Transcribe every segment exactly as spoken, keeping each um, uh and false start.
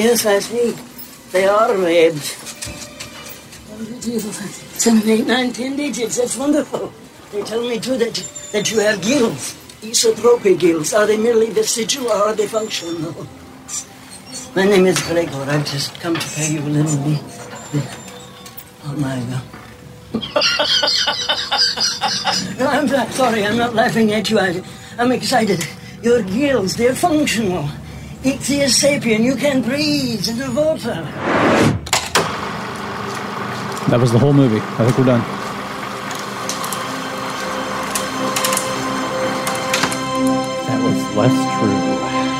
yes, I see. They are waves. Seven, eight, nine, ten digits. That's wonderful. They tell me, too, that, that you have gills. Isotropic gills. Are they merely vestigial or are they functional? My name is Gregor. I've just come to pay you a little bit. Oh, my God. No, I'm not, sorry, I'm not laughing at you. I, I'm excited. Your gills, they're functional. Ichthyus sapien, you can breathe in the water. That was the whole movie. I think we're done. That was less true.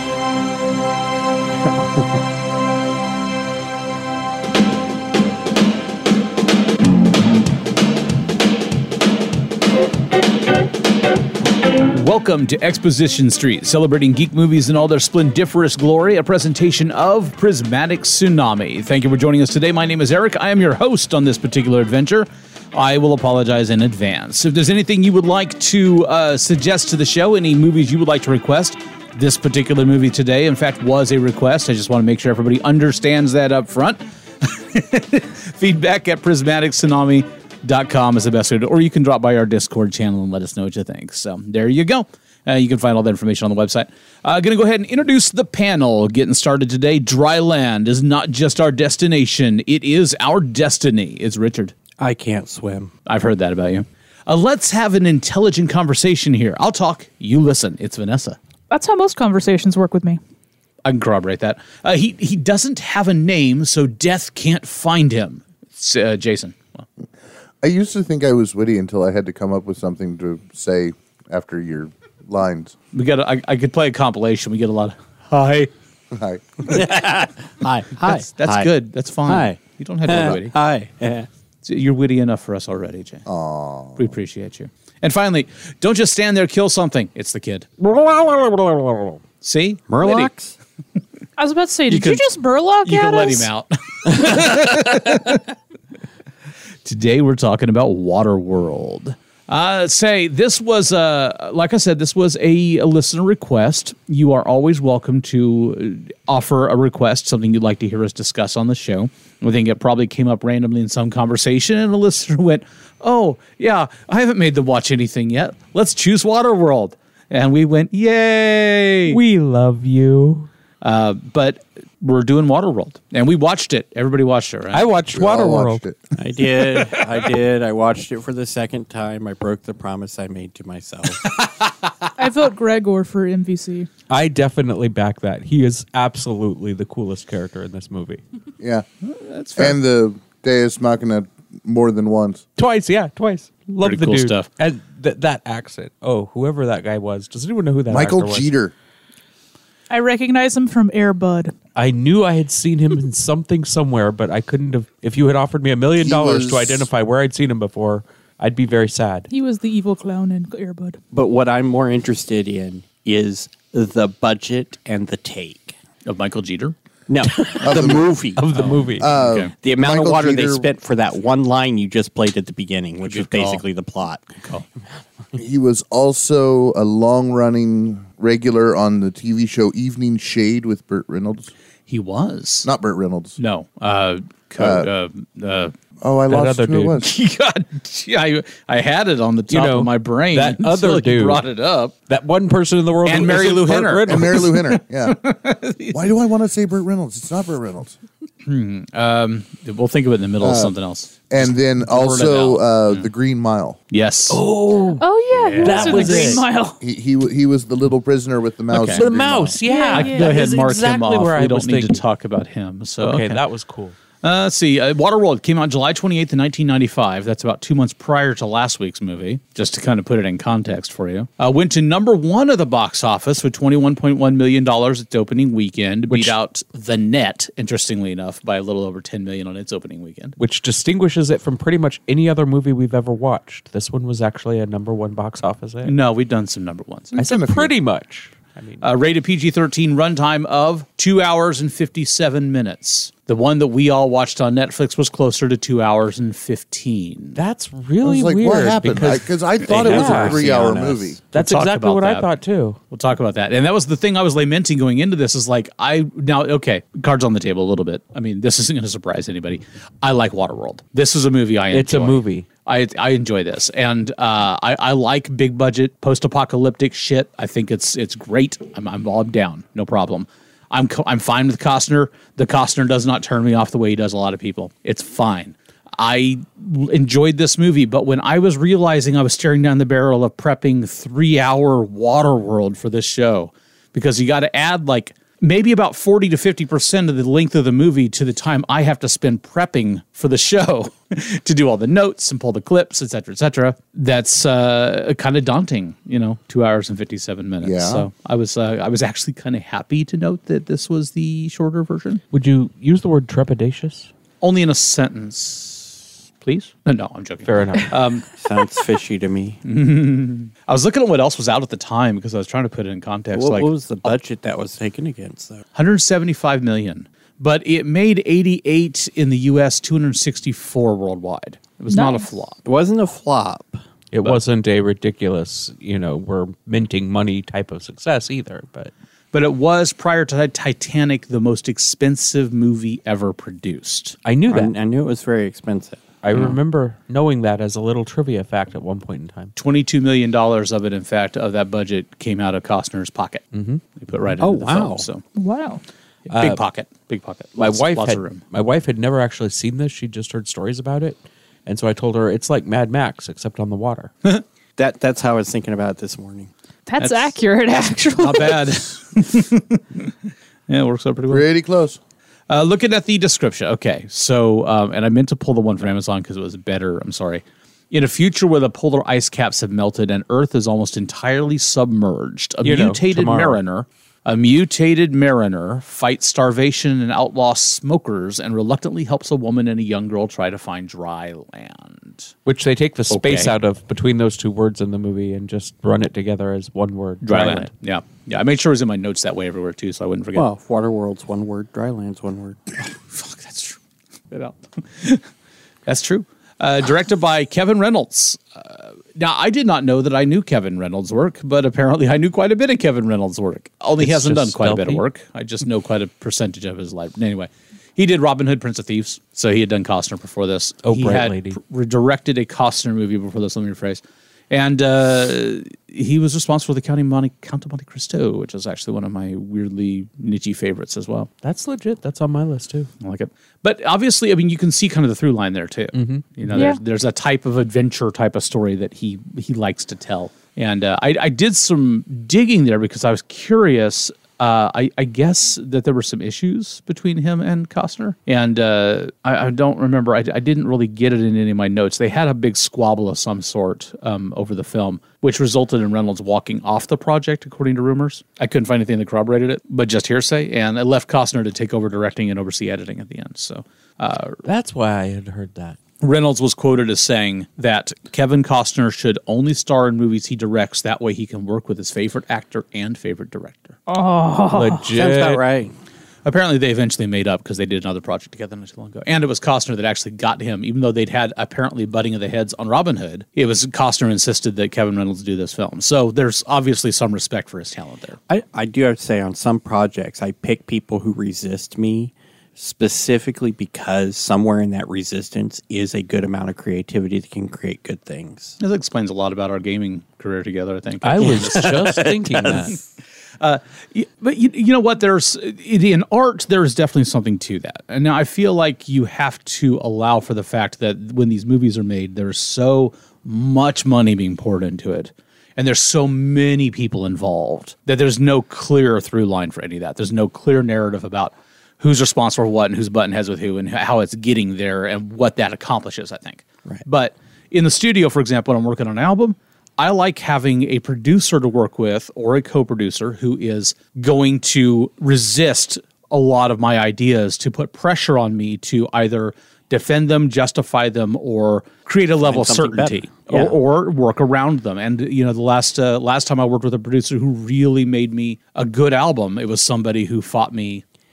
Welcome to Exposition Street, celebrating geek movies in all their splendiferous glory, a presentation of Prismatic Tsunami. Thank you for joining us today. My name is Eric. I am your host on this particular adventure. I will apologize in advance. If there's anything you would like to uh, suggest to the show, any movies you would like to request, this particular movie today, in fact, was a request. I just want to make sure everybody understands that up front. Feedback at prismatic tsunami dot com is the best way to, or you can drop by our Discord channel and let us know what you think. So there you go. Uh, you can find all that information on the website. I'm uh, going to go ahead and introduce the panel. Getting started today. Dry land is not just our destination. It is our destiny. It's Richard. I can't swim. I've heard that about you. Uh, let's have an intelligent conversation here. I'll talk. You listen. It's Vanessa. That's how most conversations work with me. I can corroborate that. Uh, he, he doesn't have a name, so death can't find him. It's, uh, Jason. Well. I used to think I was witty until I had to come up with something to say after your lines. We got. I, I could play a compilation. We get a lot of hi, hi, hi, hi. That's, that's hi. good. That's fine. Hi. You don't have to be witty. Hi. Yeah. You're witty enough for us already, Jay. Aww. We appreciate you. And finally, don't just stand there. Kill something. It's the kid. See, Murlocs. I was about to say, You did can- you just Murloc You at can let us? him out. Today we're talking about Waterworld. Uh, say, this was, uh, like I said, this was a, a listener request. You are always welcome to offer a request, something you'd like to hear us discuss on the show. I think it probably came up randomly in some conversation, and a listener went, oh, yeah, I haven't made them watch anything yet. Let's choose Waterworld. And we went, yay! We love you. Uh, but we're doing Waterworld, and we watched it. Everybody watched it, right? I watched We all Waterworld. watched it. I did. I did. I watched it for the second time. I broke the promise I made to myself. I vote Gregor for M V C. I definitely back that. He is absolutely the coolest character in this movie. Yeah, That's fair. and the Deus Machina more than once. Twice, yeah, twice. Love Pretty the cool dude. stuff. And th- that accent. Oh, whoever that guy was. Does anyone know who that Michael actor was? Jeter. I recognize him from Air Bud. I knew I had seen him in something somewhere, but I couldn't have. If you had offered me a million He dollars to was- identify where I'd seen him before, I'd be very sad. He was the evil clown in Air Bud. But what I'm more interested in is the budget and the take. Of Michael Jeter? No, the movie. Of the movie. Okay. The amount Michael of water they Jeter- spent for that one line you just played at the beginning, which Good is call. basically the plot. Cool. He was also a long-running regular on the T V show Evening Shade with Burt Reynolds. He was. Not Burt Reynolds. No. Uh, co- uh, uh, Oh, I That lost other who dude. it was. God, yeah, I, I had it on the top You know, of my brain. that until other you dude. brought it up. that one person in the world. And who Mary isn't Lou Burt Henner. Reynolds. And Mary Lou Henner. Yeah. Why do I want to say Burt Reynolds? It's not Burt Reynolds. Um, we'll think of it in the middle of something else. And then also uh, the Green Mile. Yes. Oh, Oh, yeah. He That was in was the Green it. Mile. He he w- he was the little prisoner with the mouse. Okay. in the Green Mile. mouse. Yeah, Yeah, I yeah. can go ahead and mark exactly him off. Where I We don't was need thinking. to talk about him. So Okay, okay. that was cool. Uh, let's see. Uh, Waterworld came out July twenty-eighth, nineteen ninety-five. That's about two months prior to last week's movie, just to kind of put it in context for you. Uh, went to number one of the box office with twenty-one point one million dollars its opening weekend, Which- beat out The Net, interestingly enough, by a little over ten million dollars on its opening weekend. Which distinguishes it from pretty much any other movie we've ever watched. This one was actually a number one box office hit. No, we've done some number ones. I said pretty much. I mean, Uh, rated P G thirteen, runtime of two hours and fifty-seven minutes. The one that we all watched on Netflix was closer to two hours and fifteen. That's I really was like, weird. what happened? Because Because I, thought it was Yeah. a three-hour On us. movie. that's We'll talk exactly about what I that. thought too. We'll talk about that. And that was the thing I was lamenting going into this is like, I now, okay, cards on the table a little bit. I mean, this isn't going to surprise anybody. I like Waterworld. This is a movie I enjoy. It's a movie. I, I enjoy this. And uh, I, I like big budget, post-apocalyptic shit. I think it's it's great. I'm, I'm all down. No problem. I'm co- I'm fine with Costner. The Costner does not turn me off the way he does a lot of people. It's fine. I l- enjoyed this movie, but when I was realizing I was staring down the barrel of prepping three-hour Waterworld for this show, because you got to add like maybe about forty to fifty percent of the length of the movie to the time I have to spend prepping for the show to do all the notes and pull the clips, et cetera, et cetera. That's uh, kind of daunting, you know, two hours and fifty-seven minutes. Yeah. So I was, uh, I was actually kind of happy to note that this was the shorter version. Would you use the word trepidatious? Only in a sentence, please. No, no, I'm joking. Fair enough. Sounds fishy to me. I was looking at what else was out at the time because I was trying to put it in context. What, like what was the budget that was taken against, though? one hundred seventy-five million, but it made eighty-eight in the U S, two hundred sixty-four worldwide. It was not a Nice. flop. It wasn't a flop. It wasn't a ridiculous, you know, we're minting money type of success either, but But it was, prior to Titanic, the most expensive movie ever produced. I knew I, that. I knew it was very expensive. I remember knowing that as a little trivia fact at one point in time. twenty-two million dollars of it, in fact, of that budget came out of Costner's pocket. Mm-hmm. They put right into Oh, the wow. film. So Wow. big pocket, big pocket. My Lots- wife lots had of room. my wife had never actually seen this. She'd just heard stories about it. And so I told her it's like Mad Max except on the water. That That's how I was thinking about it this morning. That's, That's- accurate, actually. Not bad. Yeah, it works out pretty well. Pretty close. Uh, looking at the description. Okay, so, um, and I meant to pull the one from Amazon because it was better. I'm sorry. In a future where the polar ice caps have melted and Earth is almost entirely submerged, a You know, mutated tomorrow. mariner, a mutated mariner fights starvation and outlaw smokers and reluctantly helps a woman and a young girl try to find dry land. Which they take the space Okay. out of between those two words in the movie and just run it together as one word. Dry land. Yeah. Yeah. I made sure it was in my notes that way everywhere too, so I wouldn't forget. Well, Waterworld's one word, Dryland's one word. Fuck, that's true. Get out. That's true. Uh, directed by Kevin Reynolds. Uh, now, I did not know that I knew Kevin Reynolds' work, but apparently I knew quite a bit of Kevin Reynolds' work. Only he It's hasn't done just quite a bit of stealthy. work. I just know quite a percentage of his life. Anyway, he did Robin Hood, Prince of Thieves, so he had done Costner before this. Oh, he Bright had Lady. pr- directed a Costner movie before this, let me rephrase. And uh, he was responsible for the Count of Monte, Count of Monte Cristo, which is actually one of my weirdly niche favorites as well. That's legit. That's on my list too. I like it. But obviously, I mean, you can see kind of the through line there too. Mm-hmm. You know, Yeah. there's, there's a type of adventure type of story that he he likes to tell. And uh, I, I did some digging there because I was curious. Uh, I, I guess that there were some issues between him and Costner. And uh, I, I don't remember. I, I didn't really get it in any of my notes. They had a big squabble of some sort um, over the film, which resulted in Reynolds walking off the project, according to rumors. I couldn't find anything that corroborated it, but just hearsay. And it left Costner to take over directing and oversee editing at the end. So uh, That's why I had heard that. Reynolds was quoted as saying that Kevin Costner should only star in movies he directs. That way he can work with his favorite actor and favorite director. Legit. Sounds about right. Apparently, they eventually made up because they did another project together not too long ago. And it was Costner that actually got him, even though they'd had apparently butting of the heads on Robin Hood. It was Costner insisted that Kevin Reynolds do this film. So there's obviously some respect for his talent there. I, I do have to say, on some projects, I pick people who resist me specifically because somewhere in that resistance is a good amount of creativity that can create good things. That explains a lot about our gaming career together, I think. I was just thinking that. Y- But you, you know what? There's in art, there's definitely something to that. And now I feel like you have to allow for the fact that when these movies are made, there's so much money being poured into it. And there's so many people involved that there's no clear through line for any of that. There's no clear narrative about who's responsible for what and who's button heads with who and how it's getting there and what that accomplishes, I think. Right. But in the studio, for example, when I'm working on an album, I like having a producer to work with or a co-producer who is going to resist a lot of my ideas, to put pressure on me to either defend them, justify them, or create a level of something certainty, better. Yeah. or, or work around them. And you know, the last uh, last time I worked with a producer who really made me a good album, it was somebody who fought me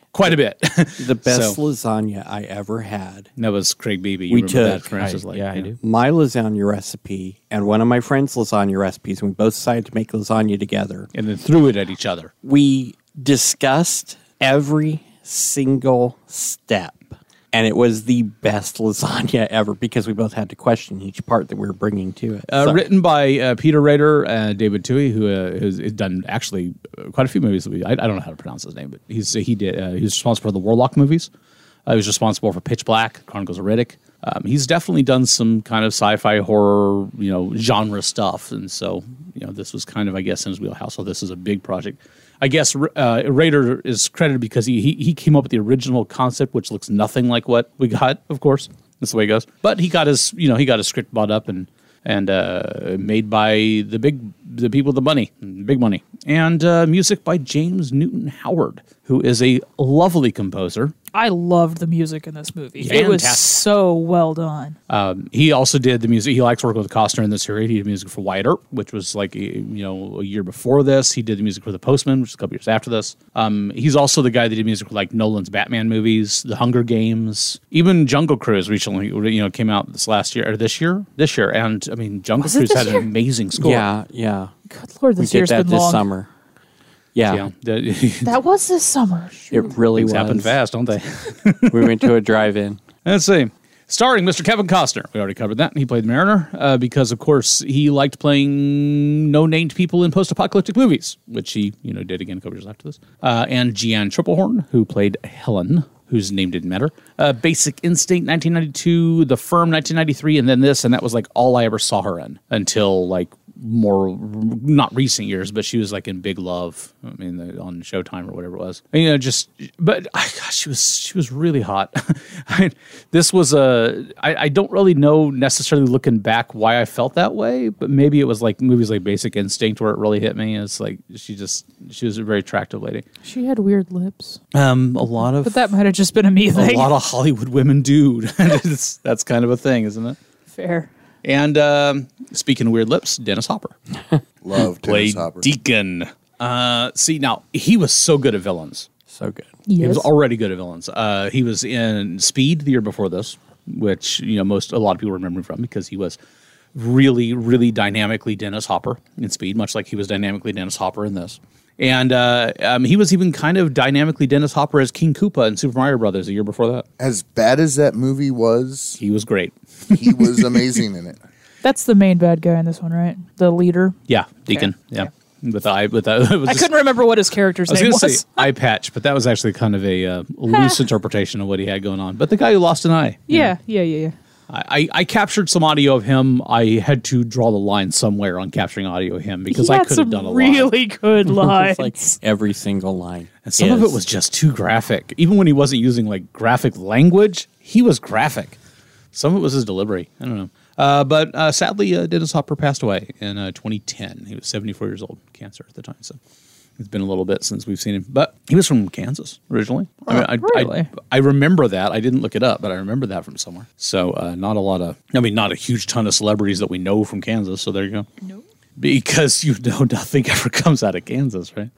quite a bit. The best So, lasagna I ever had. that was Craig Beebe. You We remember took- that? Francis, I- like, yeah, I do. My lasagna recipe and one of my friends' lasagna recipes, and we both decided to make lasagna together. And then threw it at each other. We discussed every single step. And it was the best lasagna ever because we both had to question each part that we were bringing to it. Uh, So- written by uh, Peter Rader and David Toohey, who uh, has, has done actually uh, quite a few movies. That we, I, I don't know how to pronounce his name, but he's he did uh, he was responsible for the Warlock movies. Uh, he was responsible for Pitch Black, Chronicles of Riddick. Um, he's definitely done some kind of sci-fi horror, you know, genre stuff, and so you know this was kind of, I guess, in his wheelhouse. So this is a big project. I guess uh, Rader is credited because he, he he came up with the original concept, which looks nothing like what we got. Of course, that's the way it goes. But he got his you know he got his script bought up and and uh, made by the big the people with the money, big money, and uh, music by James Newton Howard, who is a lovely composer. I loved the music in this movie. It was Fantastic. so well done. Um, he also did the music. He likes working with Costner in this series. He did music for Wyatt Earp, which was like you know a year before this. He did the music for The Postman, which is a couple years after this. Um, he's also the guy that did music for like Nolan's Batman movies, The Hunger Games, even Jungle Cruise recently. You know, came out this last year or this year, this year. And I mean, Jungle Was it Cruise this had year? an amazing score. Yeah, yeah. Good Lord, We this did year's that been this long. summer. Yeah, yeah. The- That was this summer. it really Things was. happen fast, don't they? We went to a drive-in. Let's see. Starring Mister Kevin Costner. We already covered that. He played the Mariner uh, because, of course, he liked playing no-named people in post-apocalyptic movies, which he, you know, did again a couple years after this. Uh, and Jeanne Tripplehorn, who played Helen, whose name didn't matter. Uh, Basic Instinct, nineteen ninety-two. The Firm, nineteen ninety-three. And then this, and that was like all I ever saw her in until like more not recent years, but she was like in Big Love. I mean, the, on Showtime or whatever it was. And, you know, just but I, gosh, she was she was really hot. I mean, this was a I, I don't really know necessarily looking back why I felt that way, but maybe it was like movies like Basic Instinct where it really hit me. It's like she just she was a very attractive lady. She had weird lips. Um, a lot of But that might have just been a me a thing. lot of Hollywood women do. It's- that's kind of a thing, isn't it? Fair. And um, speaking of weird lips, Dennis Hopper Love Dennis played Hopper. Deacon. Uh, see, now he was so good at villains. So good. He Yes. was already good at villains. Uh, he was in Speed the year before this, which you know most a lot of people remember him from because he was really, really dynamically Dennis Hopper in Speed, much like he was dynamically Dennis Hopper in this. And uh, um, he was even kind of dynamically Dennis Hopper as King Koopa in Super Mario Brothers the year before that. As bad as that movie was, He was great. he was amazing in it. That's the main bad guy in this one, right? The leader. Yeah, Deacon. Yeah, with the eye, with the. It was I just- couldn't remember what his character's I was name going to was. say eye patch, but that was actually kind of a uh, loose interpretation of what he had going on. But the guy who lost an eye. Yeah, yeah, yeah, yeah. I, I captured some audio of him. I had to draw the line somewhere on capturing audio of him because he I had could have some done a lot. really good lines. It's like every single line. And some of is- it was just too graphic. Even when he wasn't using like graphic language, he was graphic. Some of it was his delivery. I don't know. Uh, but uh, sadly, uh, Dennis Hopper passed away in uh, twenty ten. He was seventy-four years old, cancer at the time. So it's been a little bit since we've seen him. But he was from Kansas originally. I, mean, I, really? I, I remember that. I didn't look it up, but I remember that from somewhere. So uh, not a lot of, I mean, not a huge ton of celebrities that we know from Kansas. So there you go. Nope. Because you know nothing ever comes out of Kansas, right?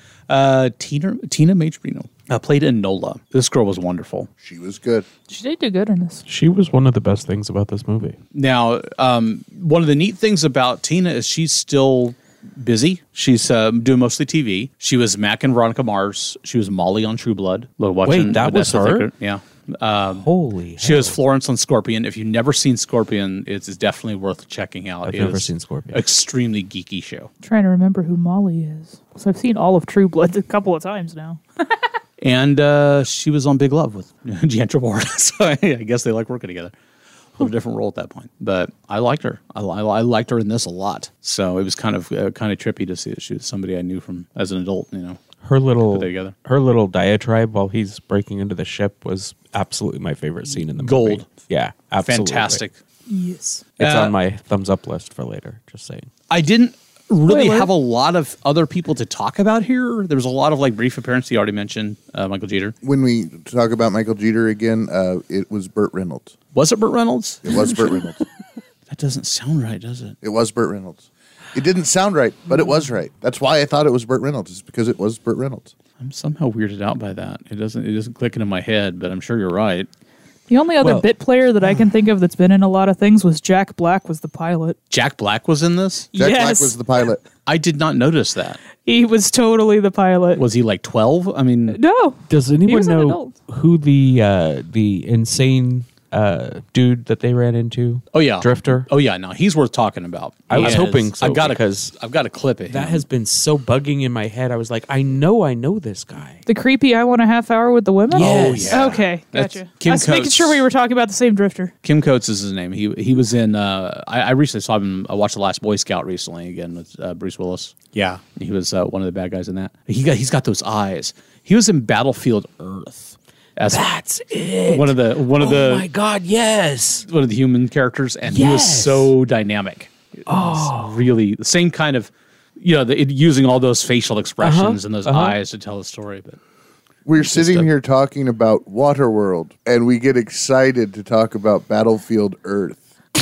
Uh, Tina Tina Majorino uh, played Enola. This girl was wonderful. She was good. She did do good in this. She was one of the best things about this movie. Now, um, one of the neat things about Tina is she's still busy. She's um, doing mostly T V. She was Mac and Veronica Mars. She was Molly on True Blood. Watching Wait, that was Vanessa her? Thicker. Yeah. Um, Holy she was Florence on Scorpion. If you've never seen Scorpion, it's, it's definitely worth checking out. I've It never is seen Scorpion. Extremely geeky show. I'm trying to remember who Molly is. So I've seen all of True Blood a couple of times now. And uh, she was on Big Love with Jeanne Tripplehorn. So I guess they like working together. A little different role at that point, but I liked her. I, I, I liked her in this a lot. So it was kind of uh, kind of trippy to see that she was somebody I knew from as an adult. You know, Her little Put that together. her little diatribe while he's breaking into the ship was absolutely my favorite scene in the movie. Gold. Yeah, absolutely. fantastic. Yes. It's Uh, on my thumbs up list for later. Just saying. I didn't really Spoiler. have a lot of other people to talk about here. There was a lot of like brief appearances. You already mentioned uh, Michael Jeter. When we talk about Michael Jeter again, uh, it was Burt Reynolds. Was it Burt Reynolds? It was Burt Reynolds. That doesn't sound right, does it? It was Burt Reynolds. It didn't sound right, but it was right. That's why I thought it was Burt Reynolds, is because it was Burt Reynolds. I'm somehow weirded out by that. It doesn't it doesn't click into my head, but I'm sure you're right. The only other Well- bit player that I can think of that's been in a lot of things was Jack Black was the pilot. Jack Black was in this? Jack yes, Black was the pilot. I did not notice that. he was totally the pilot. Was he like twelve? I mean, no. Does anyone was an know adult. who the uh, the insane uh, dude that they ran into? oh yeah. Drifter. Oh yeah, no, he's worth talking about. I was He is. hoping so, I've got because a, I've got a clip of him. That has been so bugging in my head. I was like, I know I know this guy. The creepy I Want a Half Hour with the Women? Yes. Oh, yeah. Okay, That's gotcha. Kim I was making Coates. sure we were talking about the same Drifter. Kim Coates is his name. He he was in. Uh, I, I recently saw him. I watched The Last Boy Scout recently again with uh, Bruce Willis. Yeah. He was uh, one of the bad guys in that. He got he's got those eyes. He was in Battlefield Earth as That's it. one of the one of oh the my god, yes. one of the human characters, and he was Yes. so dynamic. Oh, really the same kind of, you know, the, it, using all those facial expressions Uh-huh, and those uh-huh. eyes to tell the story. But We're sitting stuff. here talking about Waterworld, and we get excited to talk about Battlefield Earth.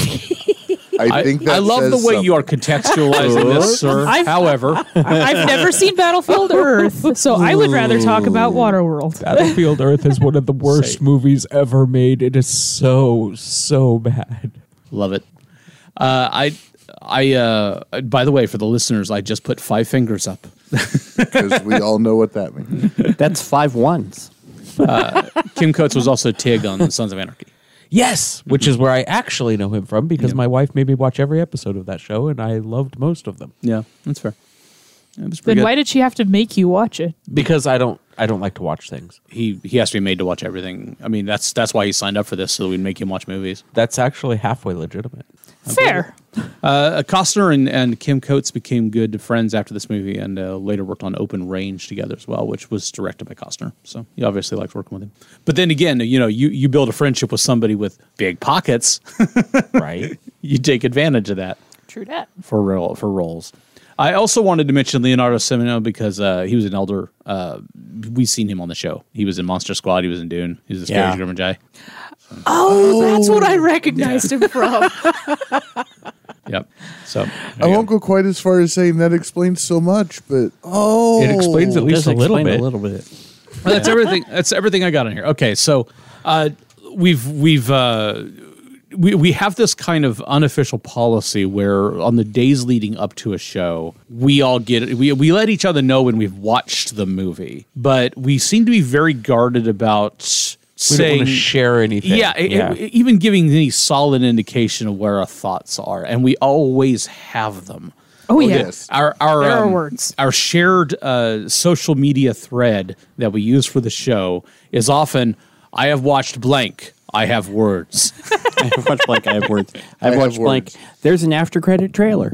I, I, think that I love the says way you are something. contextualizing this, sir. I've- However, I've never seen Battlefield Earth, so I would rather talk about Waterworld. Battlefield Earth is one of the worst Say. movies ever made. It is so so bad. love it. Uh, I I uh, by the way, for the listeners, I just put five fingers up. Because we all know what that means. That's five ones. Kim Coates was also Tig on Sons of Anarchy. Yes, which is where I actually know him from because my wife made me watch every episode of that show, and I loved most of them. Yeah, that's fair. Yeah, it was Then pretty why good. did she have to make you watch it? Because I don't I don't like to watch things. He he has to be made to watch everything. I mean, that's that's why he signed up for this, so that we'd make him watch movies. That's actually halfway legitimate. Fair. Uh, Costner and, and Kim Coates became good friends after this movie, and uh, later worked on Open Range together as well, which was directed by Costner. So he obviously liked working with him. But then again, you know, you, you build a friendship with somebody with big pockets, Right? you take advantage of that True that. for role, for roles. I also wanted to mention Leonardo Semino because uh, he was an elder. Uh, we've seen him on the show. He was in Monster Squad. He was in Dune. He was the scary Yeah. German guy. Oh, that's what I recognized him from. Yep. So there I you won't go. go quite as far as saying that explains so much, but oh, It explains at least Does a little explain bit. A little bit. Well, that's everything. That's everything I got on here. Okay, so uh, we've we've uh, we we have this kind of unofficial policy where on the days leading up to a show, we all get we we let each other know when we've watched the movie, but we seem to be very guarded about We don't saying want to share anything. yeah, it- it- even giving any solid indication of where our thoughts are, and we always have them. Oh, yeah. yes. Our our There are um, words. our shared uh, social media thread that we use for the show is often I have watched blank. I have words. I have watched blank. I have words. I've I have watched blank. words. There's an after credit trailer.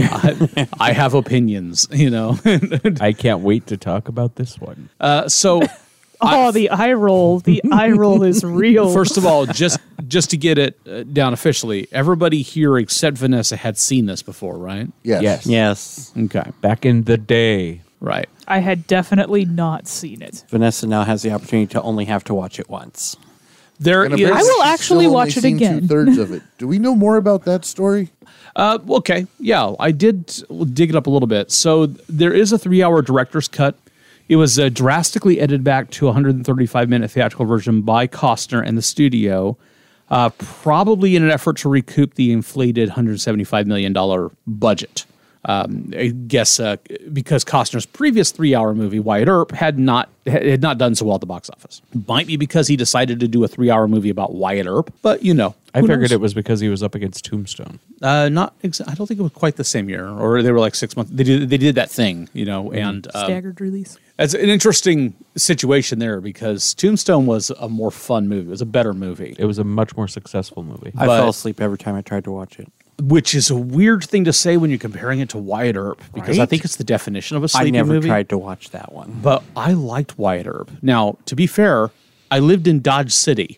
I, I have opinions. You know. I can't wait to talk about this one. uh, so Oh, the eye roll. The eye roll is real. first of all, just just to get it uh, down officially, everybody here except Vanessa had seen this before, right? yes. Yes. Yes. Okay. Back in the day. Right. I had definitely not seen it. Vanessa now has the opportunity to only have to watch it once. There And is. apparently I will she's actually still watch only it seen again. Two-thirds of it. Do we know more about that story? Uh, okay, yeah, I did dig it up a little bit. So there is a three-hour director's cut. It was uh, drastically edited back to a one hundred thirty-five minute theatrical version by Costner and the studio, uh, probably in an effort to recoup the inflated one hundred seventy-five million dollars budget. Um, I guess uh, because Costner's previous three-hour movie, Wyatt Earp, had not had not done so well at the box office. Might be because he decided to do a three-hour movie about Wyatt Earp, but you know, I who figured knows? it was because he was up against Tombstone. Uh, not. Exa- I don't think it was quite the same year, or they were like six months. They did. They did that thing, you know, and um, Staggered release. it's an interesting situation there because Tombstone was a more fun movie. It was a better movie, It was a much more successful movie. I But- fell asleep every time I tried to watch it. which is a weird thing to say when you're comparing it to Wyatt Earp because I Right? think it's the definition of a I sleepy never movie. tried to watch that one. But I liked Wyatt Earp. Now, to be fair, I lived in Dodge City.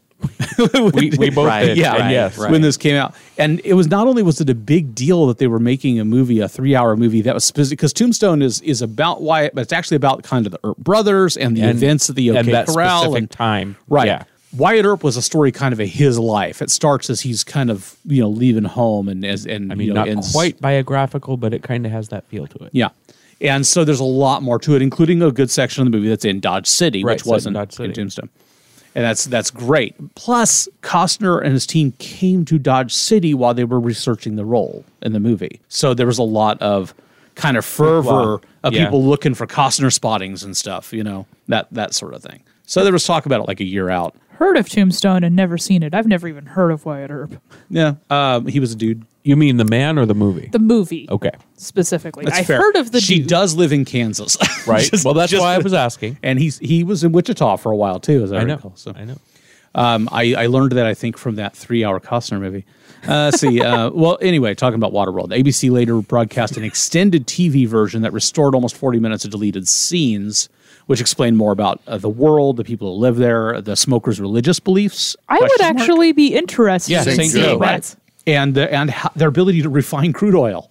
we, we both Right, did. Yeah, and right, yes. right. when this came out, and it was not only was it a big deal that they were making a movie, a three-hour movie that was specific because Tombstone is is about Wyatt, but it's actually about kind of the Earp brothers and the And- events of the OK and that Corral specific and time. right. Yeah. Wyatt Earp was a story kind of a his life. It starts as he's kind of you know leaving home and as and I mean, you know, not ends- quite biographical, but it kind of has that feel to it. yeah. And so there's a lot more to it, including a good section of the movie that's in Dodge City, Right, which set in wasn't Dodge City. in Tombstone. And that's that's great. Plus, Costner and his team came to Dodge City while they were researching the role in the movie. So there was a lot of kind of fervor Wow. of Yeah. people looking for Costner spottings and stuff, you know, that that sort of thing. So there was talk about it like a year out. Heard of Tombstone and never seen it. I've never even heard of Wyatt Earp. Yeah, um, he was a dude. You mean the man or the movie? The movie. Okay. Specifically. That's I fair. heard of the She dude. does live in Kansas, Right. Just- well, that's just- why I was asking. And he's he was in Wichita for a while too, as I, I know. recall. So I know. Um, I, I learned that, I think, from that three-hour Costner movie. Uh, let's see. Uh, well, anyway, talking about Waterworld. A B C later broadcast an extended T V version that restored almost forty minutes of deleted scenes, which explained more about uh, the world, the people who live there, the smokers' religious beliefs. I would question mark, actually be interested Yeah, in Saint seeing Joe. that. Right. and the, and ho- their ability to refine crude oil.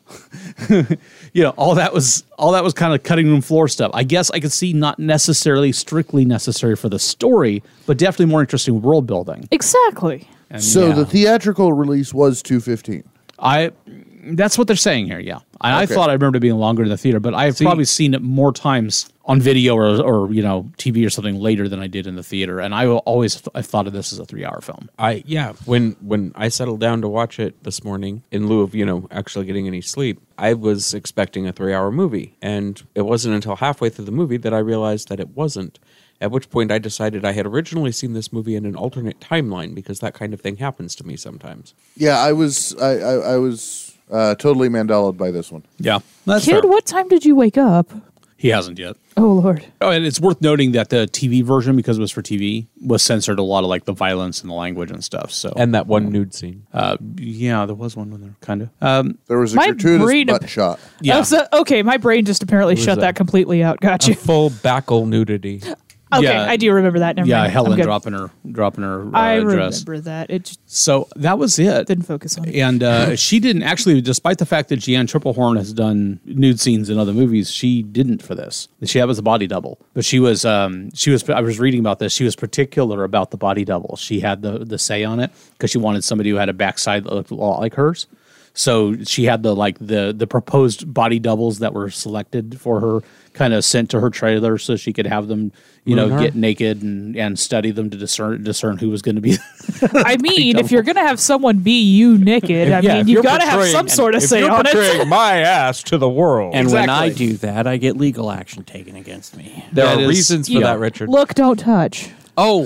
You know, all that was all that was kind of cutting room floor stuff. I guess I could see not necessarily strictly necessary for the story, but definitely more interesting world building. Exactly. And So yeah. the theatrical release was two fifteen. I that's what they're saying here, yeah. I, I Okay. thought I remember it being longer in the theater, but I've probably seen it more times on video or, or you know T V or something later than I did in the theater. And I always th- I thought of this as a three hour film. I yeah. When when I settled down to watch it this morning, in lieu of you know actually getting any sleep, I was expecting a three-hour movie, and it wasn't until halfway through the movie that I realized that it wasn't. At which point, I decided I had originally seen this movie in an alternate timeline because that kind of thing happens to me sometimes. Yeah, I was I I, I was uh, totally Mandela'd by this one. Yeah, that's Kid, fair. what time did you wake up? He hasn't yet. Oh, Lord. Oh, and it's worth noting that the T V version, because it was for T V, was censored a lot of like the violence and the language and stuff. So, And that one nude scene. uh, yeah, there was one in there, kind of. Um, There was a My gratuitous brain- butt shot. yeah, Oh, so- okay, my brain just apparently shut a- that completely out. Got A you. full backle nudity. Okay, yeah. I do remember that. Never yeah, mind. I'm Helen good. dropping her dropping her uh, I dress. remember that. It just So that was it. didn't focus on it. And uh, she didn't actually, despite the fact that Jeanne Tripplehorn has done nude scenes in other movies, she didn't for this. She had was a body double, but she was, um, she was. I was reading about this. She was particular about the body double. She had the the say on it because she wanted somebody who had a backside that looked a lot like hers. So she had the like the the proposed body doubles that were selected for her, kind of sent to her trailer so she could have them, you know, Moon her? get naked and, and study them to discern discern who was going to be. I mean, if you're gonna have someone be you naked, I Yeah, mean, if you've you're got to have portraying- some sort of if say you're on it. portraying my ass to the world. And when I Exactly. do that, I get legal action taken against me. there That are is- reasons for yeah. that, Richard. Look, don't touch. Oh,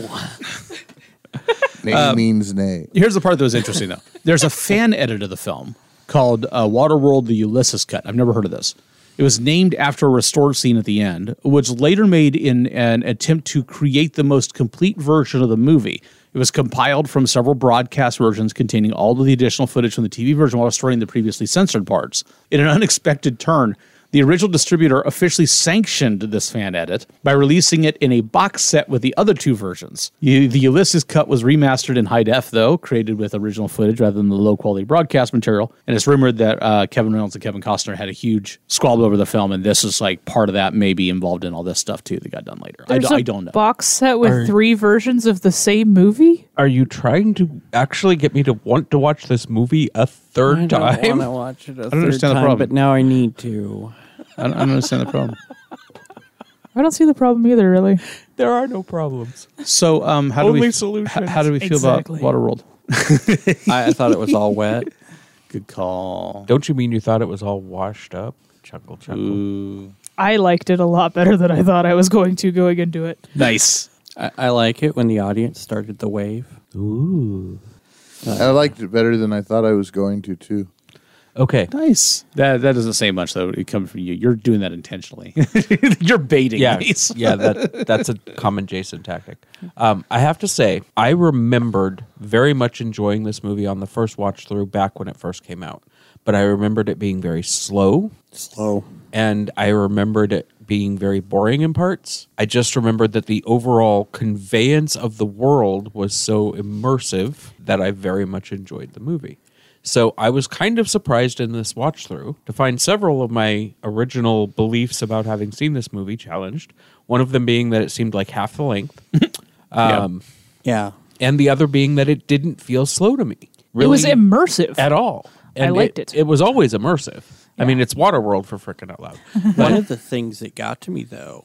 Nay Um, means nay. Here's the part that was interesting, though. There's a fan edit of the film called uh, Waterworld: The Ulysses Cut. I've never heard of this. It was named after a restored scene at the end, which later made in an attempt to create the most complete version of the movie. It was compiled from several broadcast versions containing all of the additional footage from the T V version while restoring the previously censored parts. In an unexpected turn, the original distributor officially sanctioned this fan edit by releasing it in a box set with the other two versions. The the Ulysses cut was remastered in high def, though, created with original footage rather than the low-quality broadcast material. And it's rumored that uh, Kevin Reynolds and Kevin Costner had a huge squabble over the film, and this is like part of that maybe involved in all this stuff, too, that got done later. I, There's do, a I don't know. box set with Are- three versions of the same movie. Are you trying to actually get me to want to watch this movie a I third don't want time? to watch it a third understand the time, problem. but now I need to. I don't, I don't understand the problem. I don't see the problem either, really. There are no problems. So, um, how do Only we solutions. How, how do we feel Exactly. about Waterworld? I, I thought it was all wet. Good call. Don't you mean you thought it was all washed up? Chuckle, chuckle. Ooh, I liked it a lot better than I thought I was going to going into it. nice. I, I like it when the audience started the wave. Ooh. I liked it better than I thought I was going to too. Okay. Nice. That that doesn't say much though. It comes from you. You're doing that intentionally. You're baiting Yeah, me. yeah, that that's a common Jason tactic. Um, I have to say, I remembered very much enjoying this movie on the first watch through back when it first came out, but I remembered it being very slow, Slow. and I remembered it being very boring in parts. I just remembered that the overall conveyance of the world was so immersive that I very much enjoyed the movie. So I was kind of surprised in this watch through to find several of my original beliefs about having seen this movie challenged. One of them being that it seemed like half the length, um, Yeah. and the other being that it didn't feel slow to me. Really, It was immersive. at all. I And liked it. It was always immersive. I mean, it's Waterworld for frickin' out loud. One of the things that got to me, though,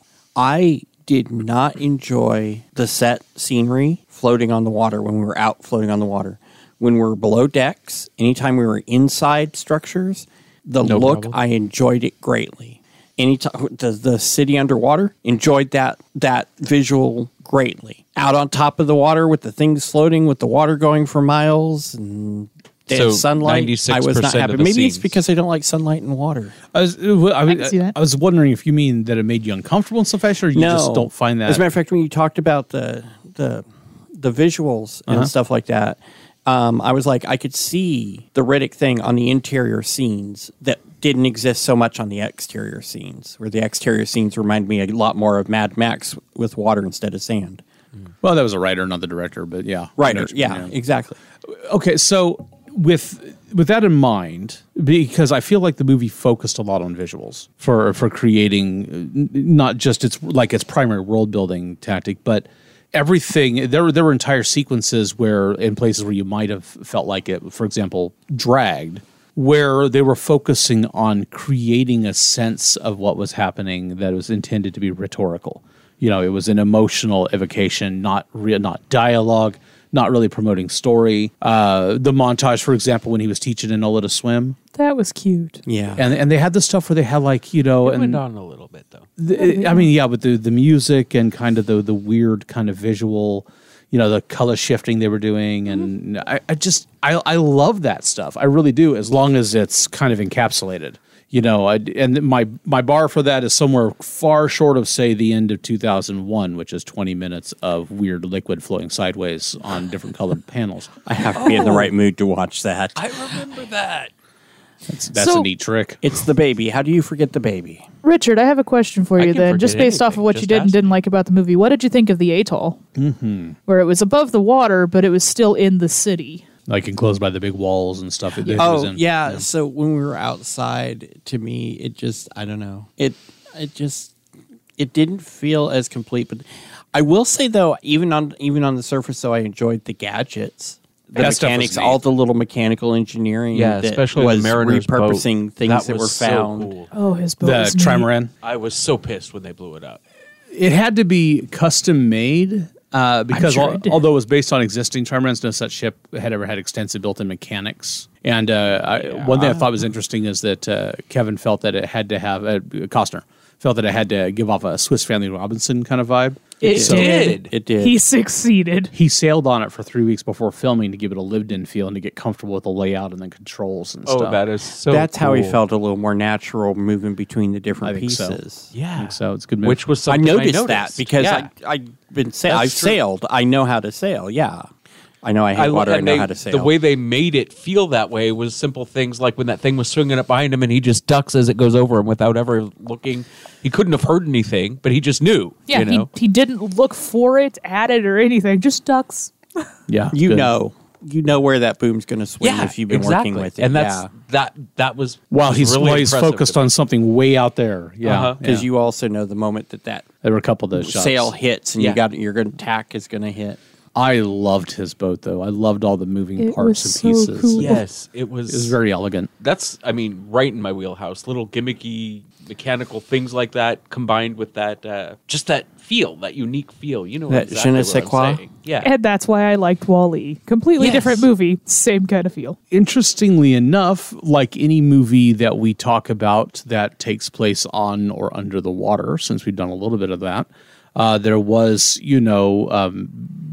I did not enjoy the set scenery floating on the water when we were out floating on the water. When we were below decks, anytime we were inside structures, the No look, problem. I enjoyed it greatly. Anytime the, the city underwater, enjoyed that that visual greatly. Out on top of the water with the things floating, with the water going for miles and So and sunlight, I was not ninety-six percent happy. of the Maybe it's scenes. because I don't like sunlight and water. I was, I, can see that. I was wondering if you mean that it made you uncomfortable in some fashion, or you no, just don't find that. As a matter of fact, when you talked about the the the visuals and Uh-huh. stuff like that, um, I was like, I could see the Riddick thing on the interior scenes that didn't exist so much on the exterior scenes, where the exterior scenes remind me a lot more of Mad Max with water instead of sand. well, that was a writer, not the director, but yeah, Right? I know Or, what you mean, yeah, exactly. Okay, so with with that in mind, because I feel like the movie focused a lot on visuals for for creating uh, n- not just its like its primary world building tactic, but everything. There were there were entire sequences where in places where you might have felt like it, for example, dragged, where they were focusing on creating a sense of what was happening that was intended to be rhetorical. You know, it was an emotional evocation, not re- not dialogue. Not really promoting story. Uh, the montage, for example, when he was teaching Enola to swim, That was cute. Yeah, and and they had the stuff where they had like you know, It went and on a little bit, though. the, I mean, yeah, with the the music and kind of the the weird kind of visual, you know, the color shifting they were doing, and I, I just I I love that stuff. I really do, as long as it's kind of encapsulated. You know, I, and my my bar for that is somewhere far short of, say, the end of two thousand one, which is twenty minutes of weird liquid flowing sideways on different colored panels. I have to be in the right mood to watch that. I remember that. That's, that's So- a neat trick. It's the baby. How do you forget the baby? Richard, I have a question for I you can then, forget just based off of anything. what you Just did and ask didn't me. like about the movie. What did you think of the atoll? Mm-hmm. Where it was above the water, but it was still in the city. Like enclosed by the big walls and stuff. It, it was Oh in. yeah. So when we were outside, to me, it just I don't know. It it just it didn't feel as complete. But I will say though, even on even on the surface, though, I enjoyed the gadgets, the That stuff was mechanics, neat. all the little mechanical engineering. Yeah, that especially was the Mariner's repurposing boat. things that, was were so found. cool. Oh, his boat The was neat. trimaran. I was so pissed when they blew it up. It had to be custom made uh, because sure al- it did. although it was based on existing trimarans, no such ship had ever had extensive built-in mechanics. And uh, I, one thing I thought was interesting is that uh, Kevin felt that it had to have uh, Costner felt that it had to give off a Swiss Family Robinson kind of vibe. It So did. It did. He succeeded. he sailed on it for three weeks before filming to give it a lived-in feel and to get comfortable with the layout and the controls and Oh, stuff. that is so That's how he cool. felt a little more natural moving between the different I think so. pieces. I Yeah. think so. It's a good move. Which was I something noticed, that noticed. because Yeah. I I've been sa- That's I've true. sailed. I know how to sail. Yeah, I know I hate lo- water. I and know they- how to sail. The way they made it feel that way was simple things like when that thing was swinging up behind him and he just ducks as it goes over him without ever looking. He couldn't have heard anything, but he just knew. Yeah, you know? he, he didn't look for it, at it, or anything. Just ducks. yeah, you good. know, you know where that boom's going to swing if you've been exactly. working with it. and that's yeah. that. That was While was he's really while he's impressive focused to me. on something way out there. Yeah, Uh-huh. Because yeah. you also know the moment that that there were a couple of those shots. sail hits and Yeah. you got your good tack is going to hit. I loved his boat though. I loved all the moving It parts was and so pieces. cool. Yes, it was. It was very elegant. That's, I mean, right in my wheelhouse. Little gimmicky mechanical things like that combined with that, uh, just that feel, that unique feel. You know That exactly je ne what sais I'm quoi? saying. Yeah. And that's why I liked Wall-E. Completely Yes. different movie, same kind of feel. Interestingly enough, like any movie that we talk about that takes place on or under the water, since we've done a little bit of that, uh, there was, you know, um,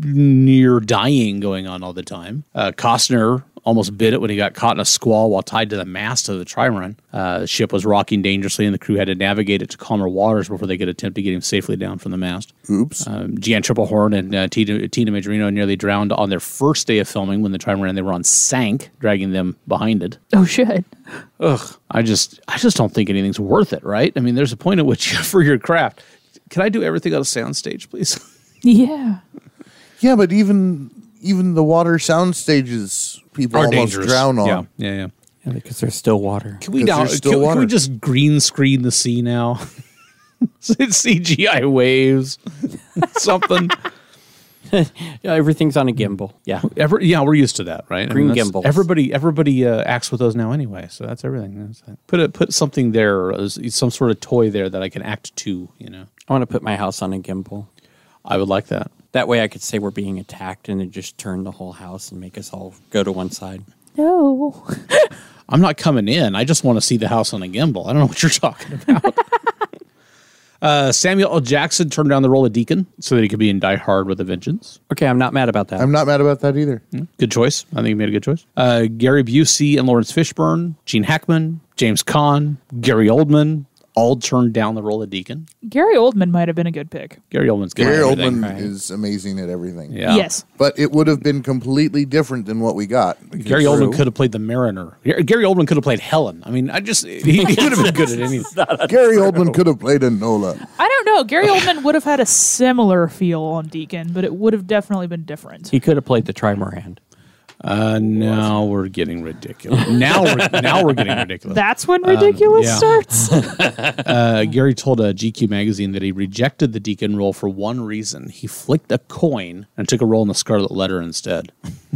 near dying going on all the time. Uh, Costner almost bit it when he got caught in a squall while tied to the mast of the trimaran. Uh, the ship was rocking dangerously, and the crew had to navigate it to calmer waters before they could attempt to get him safely down from the mast. Oops. Um, Jan Triplehorn and uh, Tina, Tina Majorino nearly drowned on their first day of filming when the trimaran they were on sank, dragging them behind it. Oh, shit. Ugh, I just, I just don't think anything's worth it, right? I mean, there's a point at which for your craft, can I do everything on a soundstage, please? Yeah. Yeah, but even even the water sound stages, people almost drown on. Yeah, yeah, yeah. Yeah, because there's still water. Can we 'Cause now? there's still Can, can we water. just green screen the sea now? C G I waves, something. Yeah, everything's on a gimbal. Yeah. Every, yeah, we're used to that, right? Green that's- gimbals. Everybody, everybody uh, acts with those now anyway, so that's everything. That's it. Put a, put something there, uh, some sort of toy there that I can act to. You know, I want to put my house on a gimbal. I would like that. That way I could say we're being attacked and then just turn the whole house and make us all go to one side. No. I'm not coming in. I just want to see the house on a gimbal. I don't know what you're talking about. uh, Samuel L. Jackson turned down the role of Deacon so that he could be in Die Hard with a Vengeance. Okay, I'm not mad about that. I'm not mad about that either. Good choice. I think he made a good choice. Uh, Gary Busey and Lawrence Fishburne, Gene Hackman, James Caan, Gary Oldman, all turned down the role of Deacon. Gary Oldman might have been a good pick. Gary Oldman's good. Gary at everything. Oldman right? is amazing at everything. Yeah. Yes. But it would have been completely different than what we got. Gary Oldman could have played the Mariner. Gary Oldman could have played Helen. I mean, I just he, he would have been good at anything. Gary Oldman could have played Enola. I don't know. Gary Oldman would have had a similar feel on Deacon, but it would have definitely been different. He could have played the Trimarhand. Uh, now we're getting ridiculous. Now we're now we're getting ridiculous. That's when ridiculous yeah. starts. Uh, Gary told a G Q magazine that he rejected the Deacon role for one reason: he flicked a coin and took a role in the Scarlet Letter instead.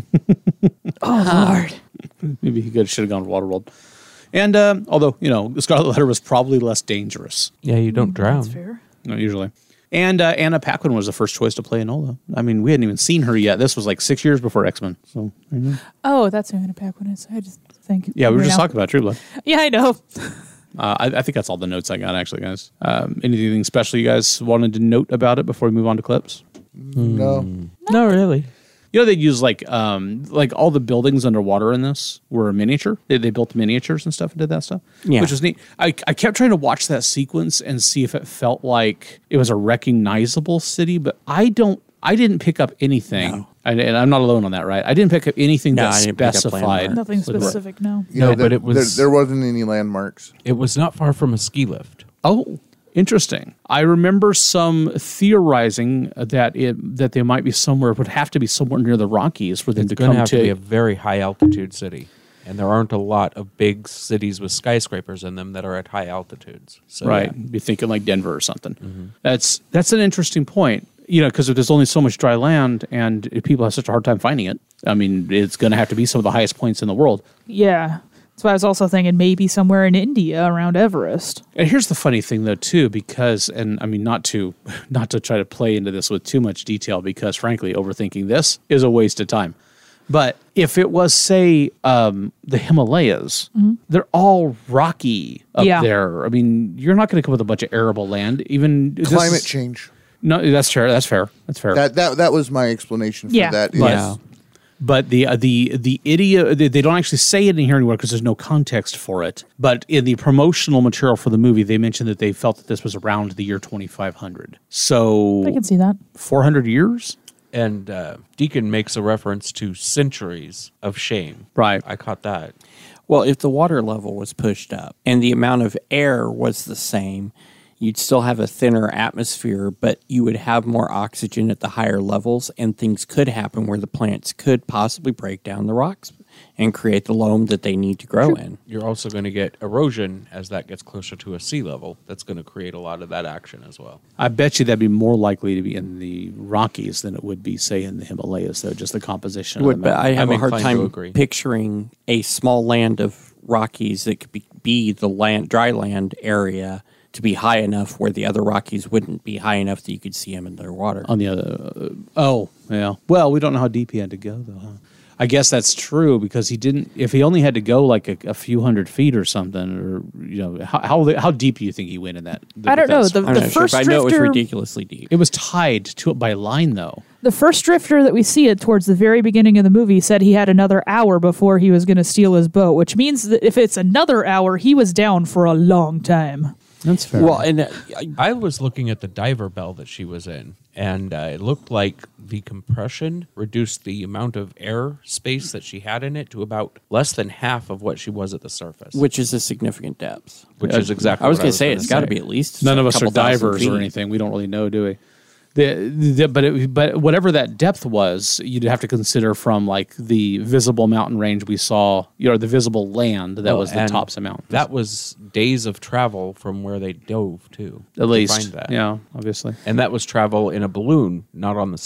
Oh, Lord. Maybe he could should have gone to Waterworld. And um, although you know, the Scarlet Letter was probably less dangerous, Yeah, you don't drown. That's fair. you know, usually. And uh, Anna Paquin was the first choice to play Enola. I mean, we hadn't even seen her yet. This was like six years before X-Men. So mhm. Oh, that's who Anna Paquin is. I just think. yeah, we were right just now. talking about True Blood. Yeah, I know. Uh, I, I think that's all the notes I got, actually, guys. Um, anything special you guys wanted to note about it before we move on to clips? No. No, really. You know, they use like um, like all the buildings underwater in this were miniature. They, they built miniatures and stuff and did that stuff, Yeah. which was neat. I, I kept trying to watch that sequence and see if it felt like it was a recognizable city, but I don't. I didn't pick up anything, No. and, and I'm not alone on that, right? I didn't pick up anything No, that I didn't pick up specified. landmarks. Nothing with what- specific, no. Yeah, No, there- but it was- there, there wasn't any landmarks. It was not far from a ski lift. Oh, interesting. I remember some theorizing that it that they might be somewhere. It would have to be somewhere near the Rockies for them It's to going come to have to. to be a very high altitude city, and there aren't a lot of big cities with skyscrapers in them that are at high altitudes. So, right, yeah. be thinking like Denver or something. That's that's an interesting point. You know, because if there's only so much dry land and if people have such a hard time finding it, I mean, it's going to have to be some of the highest points in the world. Yeah. That's why I was also thinking maybe somewhere in India around Everest. And here's the funny thing, though, too, because, and I mean, not to not to try to play into this with too much detail, because frankly, overthinking this is a waste of time. But if it was, say, um, the Himalayas, they're all rocky up Yeah. there. I mean, you're not going to come with a bunch of arable land. Even this Climate is- change. No, that's fair. That's fair. That's fair. That that that was my explanation for Yeah. that. is- Yeah. But the uh, the the idiot they, they don't actually say it in here anywhere because there's no context for it. But in the promotional material for the movie, they mentioned that they felt that this was around the year twenty-five hundred. So I can see that. four hundred years, And uh, Deacon makes a reference to centuries of shame. right? I caught that. Well, if the water level was pushed up and the amount of air was the same, you'd still have a thinner atmosphere, but you would have more oxygen at the higher levels, and things could happen where the plants could possibly break down the rocks and create the loam that they need to grow in. You're also going to get erosion as that gets closer to a sea level. That's going to create a lot of that action as well. I bet you that'd be more likely to be in the Rockies than it would be, say, in the Himalayas, though. Just the composition. Would, of the but I mountain. have I'm a hard inclined to time agree. picturing a small land of Rockies that could be, be the land, dry land area to be high enough where the other Rockies wouldn't be high enough that you could see them in their water. on the other. Uh, oh, yeah. Well, we don't know how deep he had to go, though. Huh? I guess that's true because he didn't. If he only had to go like a, a few hundred feet or something, or you know, how how, how deep do you think he went in that? I don't know. The, I'm the not sure, first but I know it was drifter, ridiculously deep. it was tied to it by line, though. the first drifter that we see it towards the very beginning of the movie said he had another hour before he was going to steal his boat, which means that if it's another hour, he was down for a long time. That's fair. Well, and uh, I was looking at the diver bell that she was in, and uh, it looked like the compression reduced the amount of air space that she had in it to about less than half of what she was at the surface, which is a significant depth. which is exactly I was what going to say gonna it's got to say. be at least None a of us are couple thousand divers feet. or anything. We don't really know, do we? The, the, but it, but whatever that depth was, you'd have to consider from like the visible mountain range we saw, you know, the visible land that Well, was the and tops of mountains. That was days of travel from where they dove to. at least, find that. yeah, obviously. And that was travel in a balloon, not on the sea.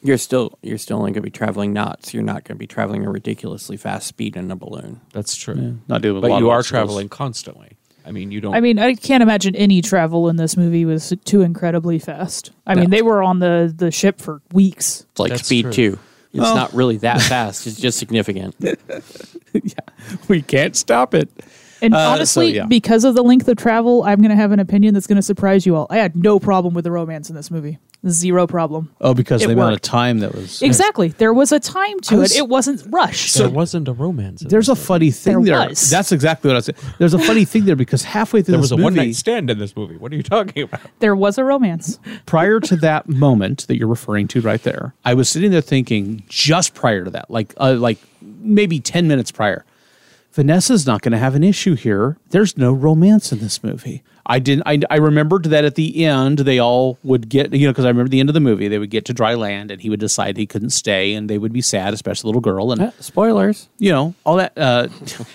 You're still you're still only going to be traveling knots. You're not going to be traveling a ridiculously fast speed in a balloon. That's true. Not dealing with a But lot you of are obstacles. traveling constantly. I mean, you don't. I mean, I can't imagine any travel in this movie was too incredibly fast. I mean, they were on the, the ship for weeks. It's like That's Speed true. two. It's not really that fast. It's just significant. We can't stop it. And Uh, honestly, so, yeah. because of the length of travel, I'm going to have an opinion that's going to surprise you all. I had no problem with the romance in this movie. Zero problem. Oh, because It the amount of worked. time that was Exactly. There was a time to I was- it. It wasn't rushed. there wasn't a romance. In There's this a movie. funny thing There there. was. That's exactly what I was saying. There's a funny thing there because halfway through There this was a one movie, night stand in this movie. What are you talking about? There was a romance. prior to that moment that you're referring to right there, I was sitting there thinking just prior to that, like uh, like maybe ten minutes prior, Vanessa's not going to have an issue here. There's no romance in this movie. I didn't. I, I remembered that at the end they all would get, you know, because I remember the end of the movie they would get to dry land and he would decide he couldn't stay and they would be sad, especially the little girl, and Uh, spoilers. you know all that. Uh,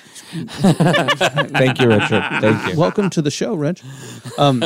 Thank you, Richard. Thank you. welcome to the show, Rich. Um,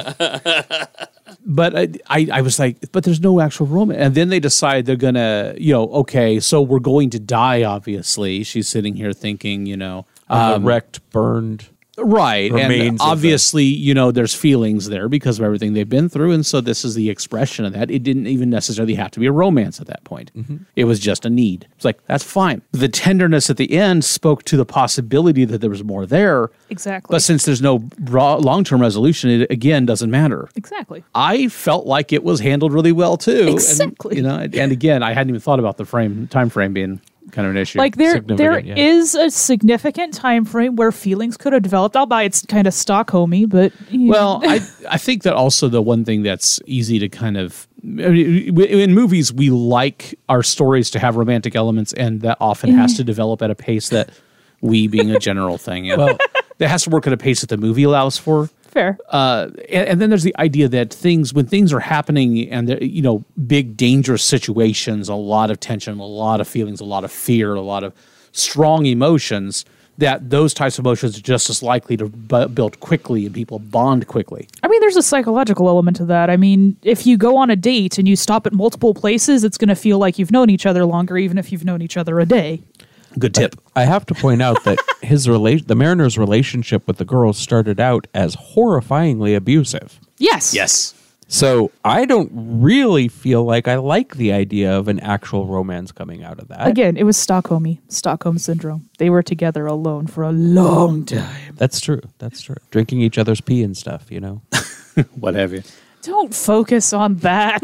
but I, I, I was like, but there's no actual romance. And then they decide they're gonna, you know, okay, so we're going to die. Obviously, she's sitting here thinking, you know, Uh, um, wrecked, burned. right, remains and of the- obviously, you know, there's feelings there because of everything they've been through, and so this is the expression of that. It didn't even necessarily have to be a romance at that point. It was just a need. It's like that's fine. The tenderness at the end spoke to the possibility that there was more there. Exactly. But since there's no raw, long-term resolution, it again doesn't matter. Exactly. I felt like it was handled really well too. Exactly. And, you know, and again, I hadn't even thought about the frame time frame being kind of an issue. Like there, there Significant, is yeah. a significant time frame where feelings could have developed. Albeit it's kind of Stockholmy, but you well, I I think that also the one thing that's easy to kind of I mean, in movies we like our stories to have romantic elements, and that often has to develop at a pace that we, being a general thing, you know, Well- that has to work at a pace that the movie allows for. fair. Uh, and, and then there's the idea that things, when things are happening and, they're, you know, big, dangerous situations, a lot of tension, a lot of feelings, a lot of fear, a lot of strong emotions, that those types of emotions are just as likely to bu- build quickly and people bond quickly. I mean, there's a psychological element to that. I mean, if you go on a date and you stop at multiple places, it's going to feel like you've known each other longer, even if you've known each other a day. Good tip. I have to point out that his relation, the Mariner's relationship with the girls, started out as horrifyingly abusive. Yes. Yes. So I don't really feel like I like the idea of an actual romance coming out of that. Again, it was Stockholmy, Stockholm syndrome. They were together alone for a long time. That's true. That's true. Drinking each other's pee and stuff, you know. What have you? Don't focus on that.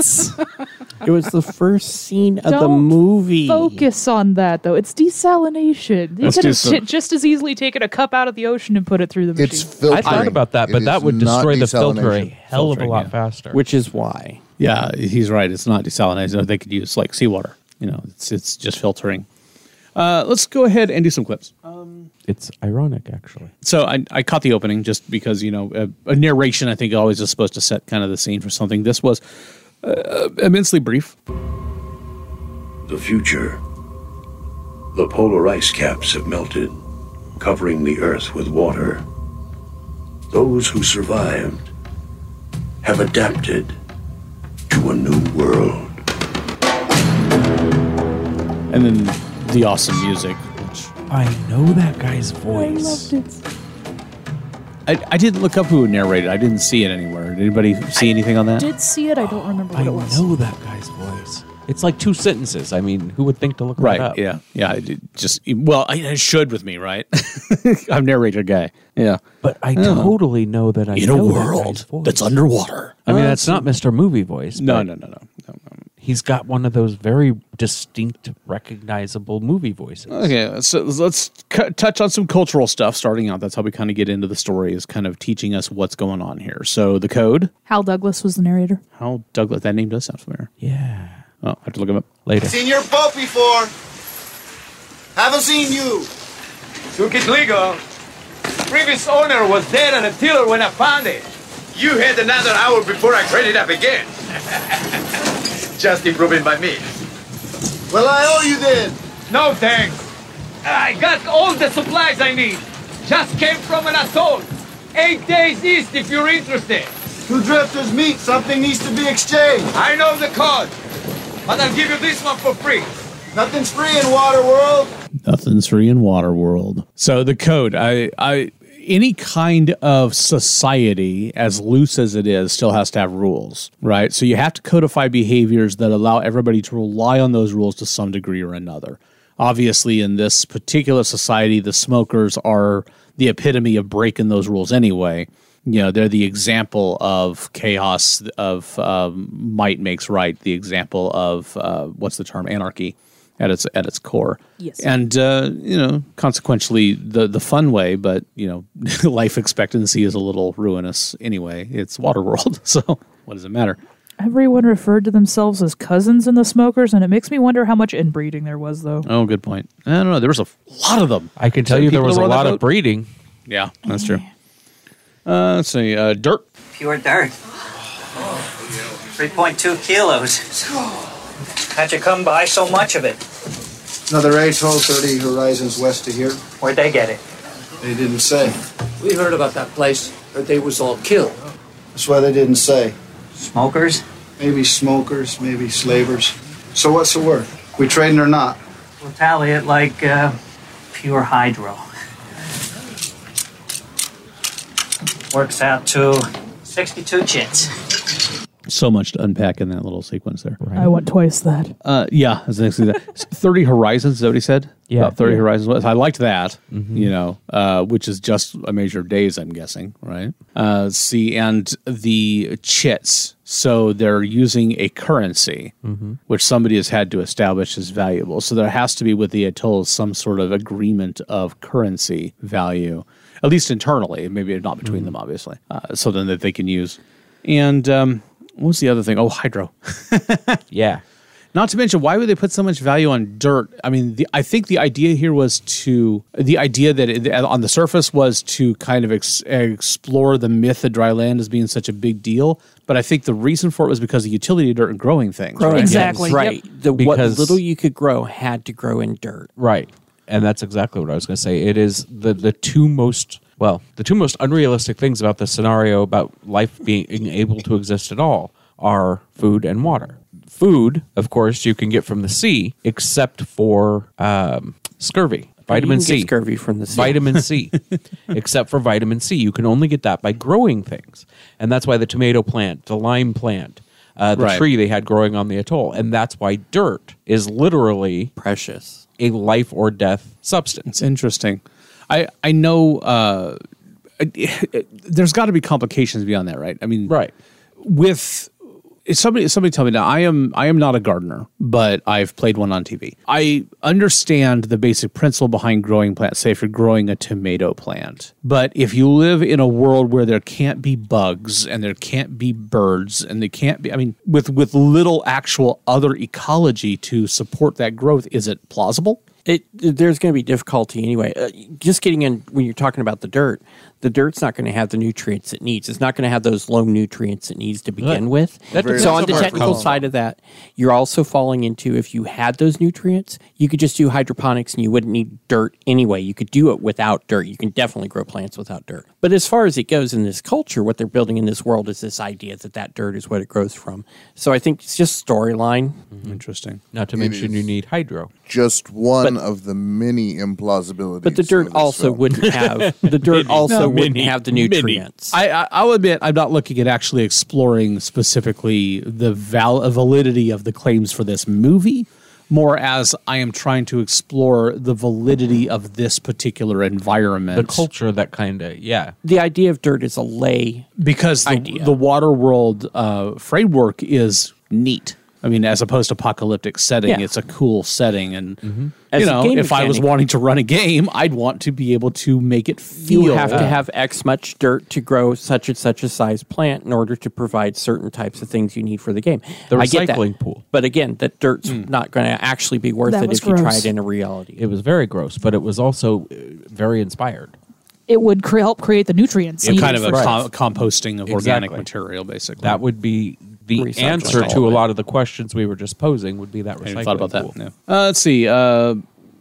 It was the first scene of the Don't movie. Focus on that, though. It's desalination. They Let's could do have some- j- just as easily taken a cup out of the ocean and put it through the machine. It's filtering. I thought about that, It but is that would not destroy the filter a desalination. hell of a Filtering, lot yeah. faster. Which is why. Yeah, he's right. It's not desalination. They could use like seawater. You know, it's it's just filtering. Uh, let's go ahead and do some clips. It's ironic, actually. So I, I caught the opening just because, you know, a, a narration I think always is supposed to set kind of the scene for something. This was uh, immensely brief. The future. The polar ice caps have melted, covering the Earth with water. Those who survived have adapted to a new world. And then the awesome music. Which I know that guy's voice. I, I didn't look up who narrated. I didn't see it anywhere. Did anybody see anything on that? Did see it. I don't remember what I it was. know that guy's voice. It's like two sentences. I mean, who would think to look that Right. up? Yeah. Yeah. I did just well, I, it should with me, right? I'm narrator guy. Yeah. But I totally know that I In a know that guy's world voice. that's underwater. I mean, that's not Mister Movie voice. No, but no, no, no, no, no. He's got one of those very distinct, recognizable movie voices. Okay, so let's cu- touch on some cultural stuff. Starting out, that's how we kind of get into the story, is kind of teaching us what's going on here. So the code, Hal Douglas was the narrator. Hal Douglas, that name does sound familiar. Yeah. Oh, I have to look him up. Later. Seen your boat before. Haven't seen you. Took it legal. Previous owner was dead on the tiller when I found it. You had another hour before I cleaned it up again. Just improving by me. Well, I owe you then. No thanks. I got all the supplies I need. Just came from an atoll. Eight days east if you're interested. Two drifters meet. Something needs to be exchanged. I know the code. but I'll give you this one for free. Nothing's free in Waterworld. Nothing's free in Waterworld. So the code, I, I, any kind of society, as loose as it is, still has to have rules, right? So you have to codify behaviors that allow everybody to rely on those rules to some degree or another. Obviously, in this particular society, the smokers are the epitome of breaking those rules anyway. You know, they're the example of chaos, of um, might makes right, the example of, uh, what's the term, anarchy at its at its core. Yes. And, uh, you know, consequentially, the, the fun way, but, you know, life expectancy is a little ruinous anyway. It's Waterworld, so what does it matter? Everyone referred to themselves as cousins in the smokers, and it makes me wonder how much inbreeding there was, though. Oh, good point. I don't know. There was a lot of them. I can tell So you there people was that a were on lot that of boat? breeding. Yeah, that's true. Uh, let's see. Uh, dirt. Pure dirt. three point two kilos. How'd you come by so much of it? Another atoll thirty horizons west of here. Where'd they get it? They didn't say. We heard about that place, but they was all killed. That's why they didn't say. Smokers? Maybe smokers, maybe slavers. So what's the word? We trading or not? We'll tally it like uh, pure hydro. Works out to sixty-two chits. So much to unpack in that little sequence there. I want twice that. Uh, yeah, as next to that. thirty horizons, is that what he said? Yeah. About thirty Yeah. horizons. I liked that, Mm-hmm. you know, uh, which is just a measure of days, I'm guessing, right? Uh, see, and the chits. So they're using a currency, Mm-hmm. which somebody has had to establish as valuable. So there has to be with the atolls some sort of agreement of currency value, at least internally, maybe not between Mm-hmm. them, obviously, uh, so then that they can use. And um, what was the other thing? Oh, hydro. Yeah. Not to mention, why would they put so much value on dirt? I mean, the, I think the idea here was to, the idea that it, on the surface was to kind of ex, explore the myth of dry land as being such a big deal. But I think the reason for it was because of utility of dirt and growing things. Growing right? Exactly. Right. Yep. The, what Because- little you could grow had to grow in dirt. Right. And that's exactly what I was going to say. It is the, the two most, well, the two most unrealistic things about this scenario about life being able to exist at all are food and water. Food, of course, you can get from the sea, except for um, scurvy, vitamin You can get C. scurvy from the sea. Vitamin C, except for vitamin C. You can only get that by growing things. And that's why the tomato plant, the lime plant, uh, the Right. tree they had growing on the atoll. And that's why dirt is literally Precious. a life or death substance. It's interesting. I, I know uh, there's got to be complications beyond that, right? I mean, Right. with somebody somebody tell me now. I am I am not a gardener, but I've played one on T V. I understand the basic principle behind growing plants. Say if you're growing a tomato plant, but if you live in a world where there can't be bugs and there can't be birds and there can't be, I mean, with with little actual other ecology to support that growth, is it plausible? It there's going to be difficulty anyway. Uh, just getting in when you're talking about the dirt, the dirt's not going to have the nutrients it needs. It's not going to have those low nutrients it needs to begin Right. with. That depends So on on the where it technical comes side of that, you're also falling into if you had those nutrients, you could just do hydroponics and you wouldn't need dirt anyway. You could do it without dirt. You can definitely grow plants without dirt. But as far as it goes in this culture, what they're building in this world is this idea that that dirt is what it grows from. So I think it's just storyline. Interesting. Not to It mention you is. need hydro. Just one But- of the many implausibilities. But the dirt of this also film. wouldn't have the dirt also wouldn't have the nutrients. I, I, I'll admit I'm not looking at actually exploring specifically the val- validity of the claims for this movie, more as I am trying to explore the validity of this particular The environment. culture, that kind of, yeah. The idea of dirt is a lay. because the, idea. the water world uh, framework is neat. I mean, as opposed to apocalyptic setting, Yeah. it's a cool setting. And, As you a know, game if I was mechanic- wanting to run a game, I'd want to be able to make it feel. You have to have X much dirt to grow such and such a size plant in order to provide certain types of things you need for the game. The I get that. recycling pool. But again, that dirt's not going to actually be worth That it was if you try gross. it in a reality. It was very gross, but it was also uh, very inspired. It would cre- help create the nutrients. you know, kind of needed a for- com- composting of organic Exactly. material, basically. That would be the Recycling. answer All to a of it. lot of the questions we were just posing. Would be that I recycling hadn't thought about that. pool. No. Uh, let's see. Uh,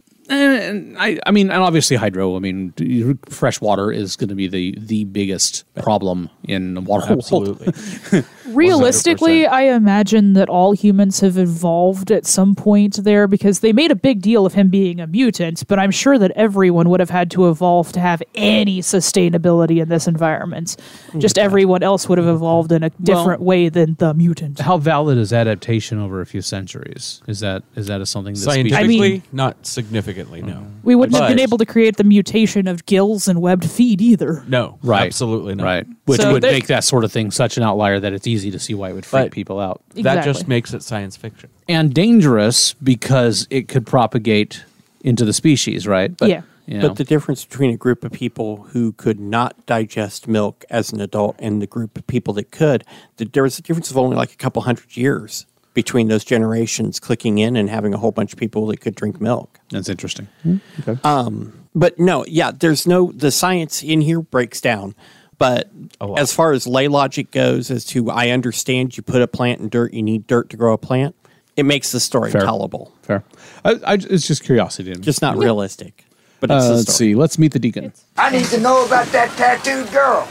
and I, I mean, and obviously hydro. I mean, d- fresh water is going to be the the biggest problem in water. Absolutely. Realistically, I imagine that all humans have evolved at some point there because they made a big deal of him being a mutant, but I'm sure that everyone would have had to evolve to have any sustainability in this environment. Just everyone else would have evolved in a different Well, way than the mutant. How valid is adaptation over a few centuries? Is that is that a something that Scientifically, species- not significantly, no. We wouldn't have But- been able to create the mutation of gills and webbed feet either. No, Right. absolutely not. Right. Which So would there- make that sort of thing such an outlier that it's easy to see why it would freak But people out. That Exactly. just makes it science fiction. And dangerous because it could propagate into the species, right? But, Yeah. you know, But the difference between a group of people who could not digest milk as an adult and the group of people that could, that there was a difference of only like a couple hundred years between those generations clicking in and having a whole bunch of people that could drink milk. that's interesting. Um, but no, yeah, there's no, the science in here breaks down. But as far as lay logic goes, as to I understand you put a plant in dirt, you need dirt to grow a plant, it makes the story Fair. tellable. Fair. I, I, it's just curiosity. Just not realistic. But it's Uh, the let's story. see. Let's meet the deacon. I need to know about that tattooed girl.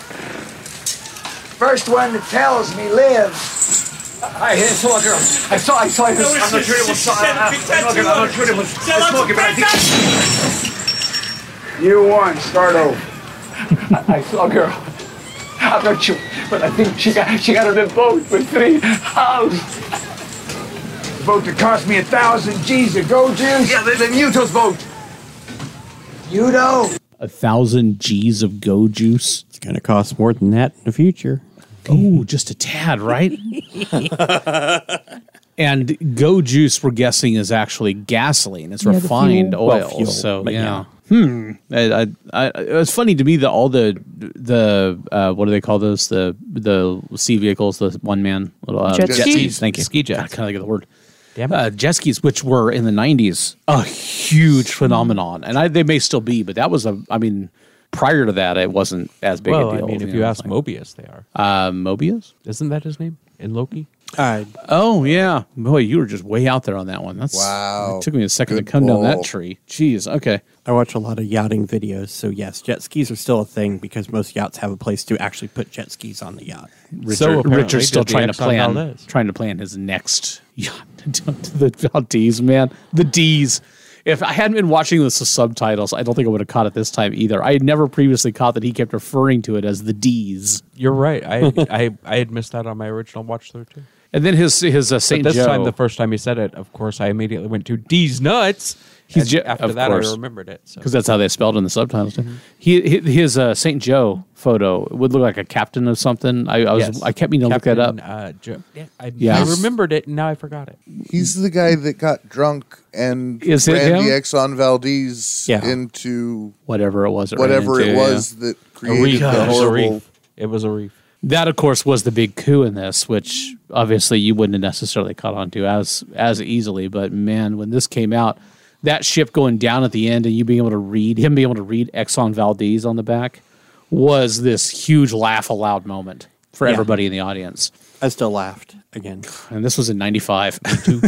First one that tells me lives. I saw a girl. I saw, I saw it. No, I'm not sure it was. I'm not I'm not sure it was smoking, but I think. You won. Start over. I saw a girl. I'm not sure, but I think she got she got on a boat for three hours. Boat that cost me a thousand G's of go juice. Yeah, the, the Muto's boat. Muto. A thousand G's of Go Juice. It's going to cost more than that in the future. Oh, just a tad, right? And Go Juice, we're guessing, is actually gasoline. It's Yeah, the refined fuel. oil. Well, fuel, so but yeah. Hmm. I, I, I, it's funny to me that all the the uh, what do they call those the the sea vehicles, the one man little uh, Jet skis? Thank you. Ski jets. I kind of like the word. Damn Uh, jet skis, which were in the nineties, a huge phenomenon, and I, they may still be, but that was a. I mean, prior to that, it wasn't as big Well, a deal. I mean, if know you what ask I'm saying? Mobius, they are. uh, Mobius. Isn't that his name in Loki? Uh, Oh yeah, boy, you were just way out there on that one. That's Wow. It took me a second Good to come down pull. that tree. Jeez. Okay. I watch a lot of yachting videos, so yes, jet skis are still a thing because most yachts have a place to actually put jet skis on the yacht. Richard, So apparently Richard's still did the trying to Exxon plan, Valdez. trying to plan his next yacht to the Valdez, man. The D's. If I hadn't been watching this with subtitles, I don't think I would have caught it this time either. I had never previously caught that he kept referring to it as the D's. You're right. I I, I had missed that on my original watch through too. And then his his uh, But Saint this Joe. time, the first time he said it, of course, I immediately went to D's nuts. He's And ju- after of that, course. I remembered it. So. because that's how they spelled it in the subtitles. too. Mm-hmm. He, hi- his uh, Saint Joe photo would look like a captain of something. I, I was Yes. I kept meaning to look that up. Captain, Uh, Joe. Yeah, I, Yeah. I remembered it, and now I forgot it. He's the guy that got drunk and Is it ran the him? Exxon Valdez Yeah. into Whatever it was, it ran whatever into, it yeah. was that A created reef. the It was a horrible. reef. It was a reef. That, of course, was the big coup in this, which obviously you wouldn't have necessarily caught on to as as easily. But man, when this came out, that ship going down at the end and you being able to read him being able to read Exxon Valdez on the back was this huge laugh aloud moment for Yeah. everybody in the audience. I still laughed again. And this was in ninety-five.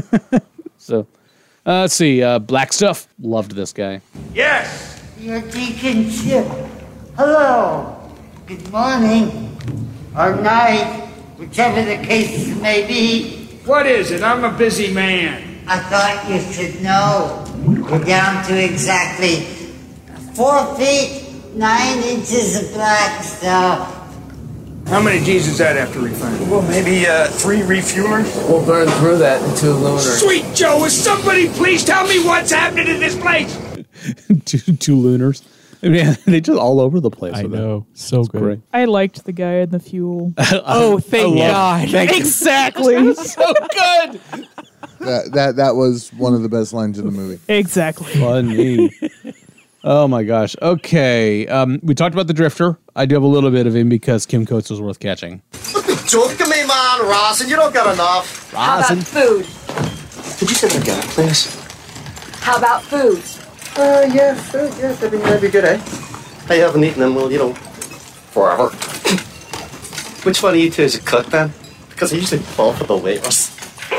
So uh, let's see. Uh, Black Stuff. Loved this guy. Yes. Your Deacon Chip. Hello. Good morning. Or night. Whichever the case may be. What is it? I'm a busy man. I thought you should know. We're down to exactly four feet, nine inches of black stuff. How many G's is that after refining? Well, maybe uh, three refuelers. We'll burn through that in two lunar. Sweet Joe, will somebody please tell me what's happening in this place? two, two lunars. I mean, they just all over the place. I with know. It. So It's good. great. I liked the guy in the fuel. Oh, thank God. Exactly. So good. That, that that was one of the best lines in the movie. Exactly. Funny. Oh my gosh. Okay. Um, we talked about the Drifter. I do have a little bit of him because Kim Coates was worth catching. Joking me, man, Rosin. You don't got enough. How about food? Could you say that again, please? How about food? Uh, yeah, food, yeah, that'd be, that'd be good, eh? I haven't eaten them, well, you know, forever. Which one of you two is a cook, then? Because I usually fall for the waiters.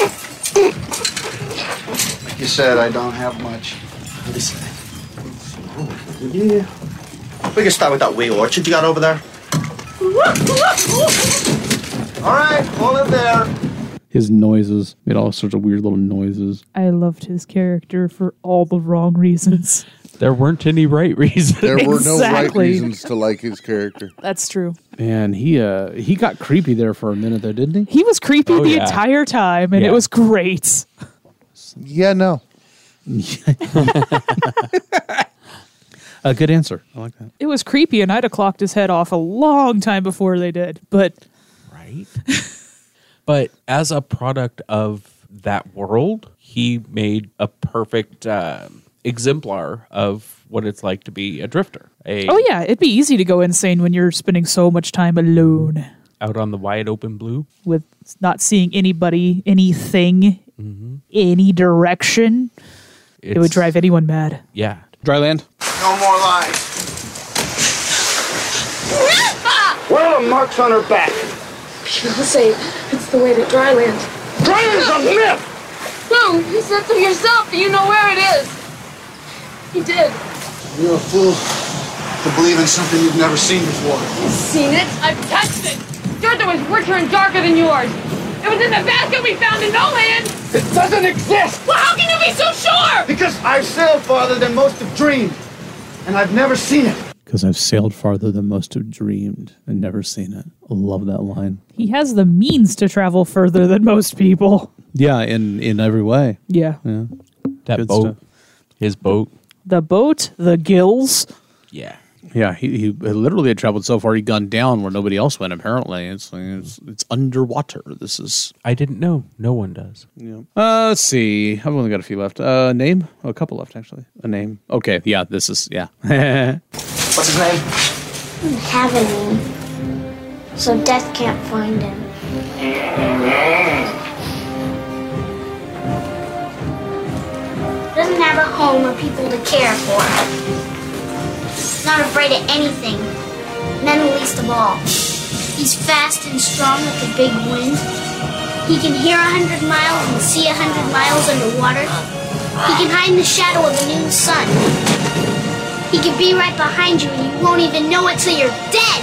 Like you said, I don't have much. Yeah. We can start with that wee orchard you got over there. All right, hold it there. His noises made all sorts of weird little noises. I loved his character for all the wrong reasons. There weren't any right reasons. There were no right Exactly. reasons to like his character. That's true. Man, he uh he got creepy there for a minute though, didn't he? He was creepy Oh, the yeah. entire time, and Yeah. it was great. Yeah, no. A good answer. I like that. It was creepy, and I'd have clocked his head off a long time before they did. But But as a product of that world, he made a perfect um exemplar of what it's like to be a drifter. A, oh yeah, it'd be easy to go insane when you're spending so much time alone Out on the wide open blue. with not seeing anybody, anything, any direction. it would It's- drive anyone mad. Yeah. Dryland. No more lies. Where are the marks on her back? People say it's the way to Dryland. Dryland's a myth! No, you said so yourself that you know where it is. He did. You're a fool to believe in something you've never seen before. I've seen it. I've touched it. Dirt that was richer and darker than yours. It was in the basket we found in no land. It doesn't exist! Well, how can you be so sure? Because I've sailed farther than most have dreamed, and I've never seen it. Because I've sailed farther than most have dreamed and never seen it. I love that line. He has the means to travel further than most people. Yeah, in in every way. Yeah. Yeah. That Good boat. stuff. His boat. The boat, the gills. Yeah. Yeah, he, he literally had traveled so far he'd gone down where nobody else went. Apparently, it's it's, it's underwater. This is. I didn't know. No one does. Yeah. Uh, let's see. I've only got a few left. Uh, name? Oh, a couple left actually. A name. Okay. Yeah. This is yeah. What's his name? Doesn't have a name, so death can't find him. Doesn't have a home or people to care for. Not afraid of anything, none least of all. He's fast and strong like a big wind. He can hear a hundred miles and see a hundred miles underwater. He can hide in the shadow of the noon sun. He can be right behind you and you won't even know it till you're dead.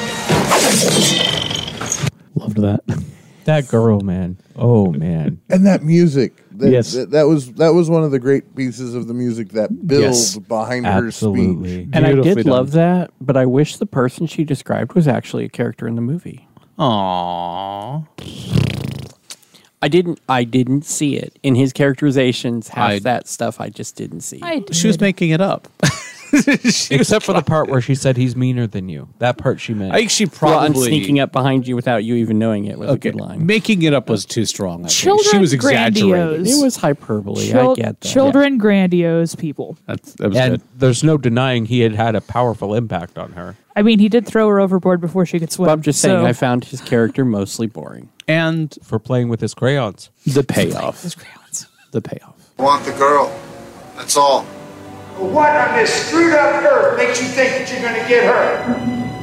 Loved that. That girl, man. Oh man. And that music. That, Yes. that, that was that was one of the great pieces of the music that build Yes. behind her speech. And I Beautifully did done. love that, but I wish the person she described was actually a character in the movie. Aww. I didn't I didn't see it. In his characterizations, half I- that stuff I just didn't see. I She was making it up. Except for the part where she said he's meaner than you. That part she meant. I think she Well, and probably sneaking up behind you without you even knowing it was Okay, a good line. making it up was too strong. I think. Children She was exaggerating. grandiose. It was hyperbole. Chil- I get that. Children grandiose people. That's, that was and good. there's no denying he had had a powerful impact on her. I mean, he did throw her overboard before she could swim. But I'm just saying, so- I found his character mostly boring. And for playing with his crayons. The payoff. His crayons. The payoff. I want the girl. That's all. What on this screwed up earth makes you think that you're going to get her?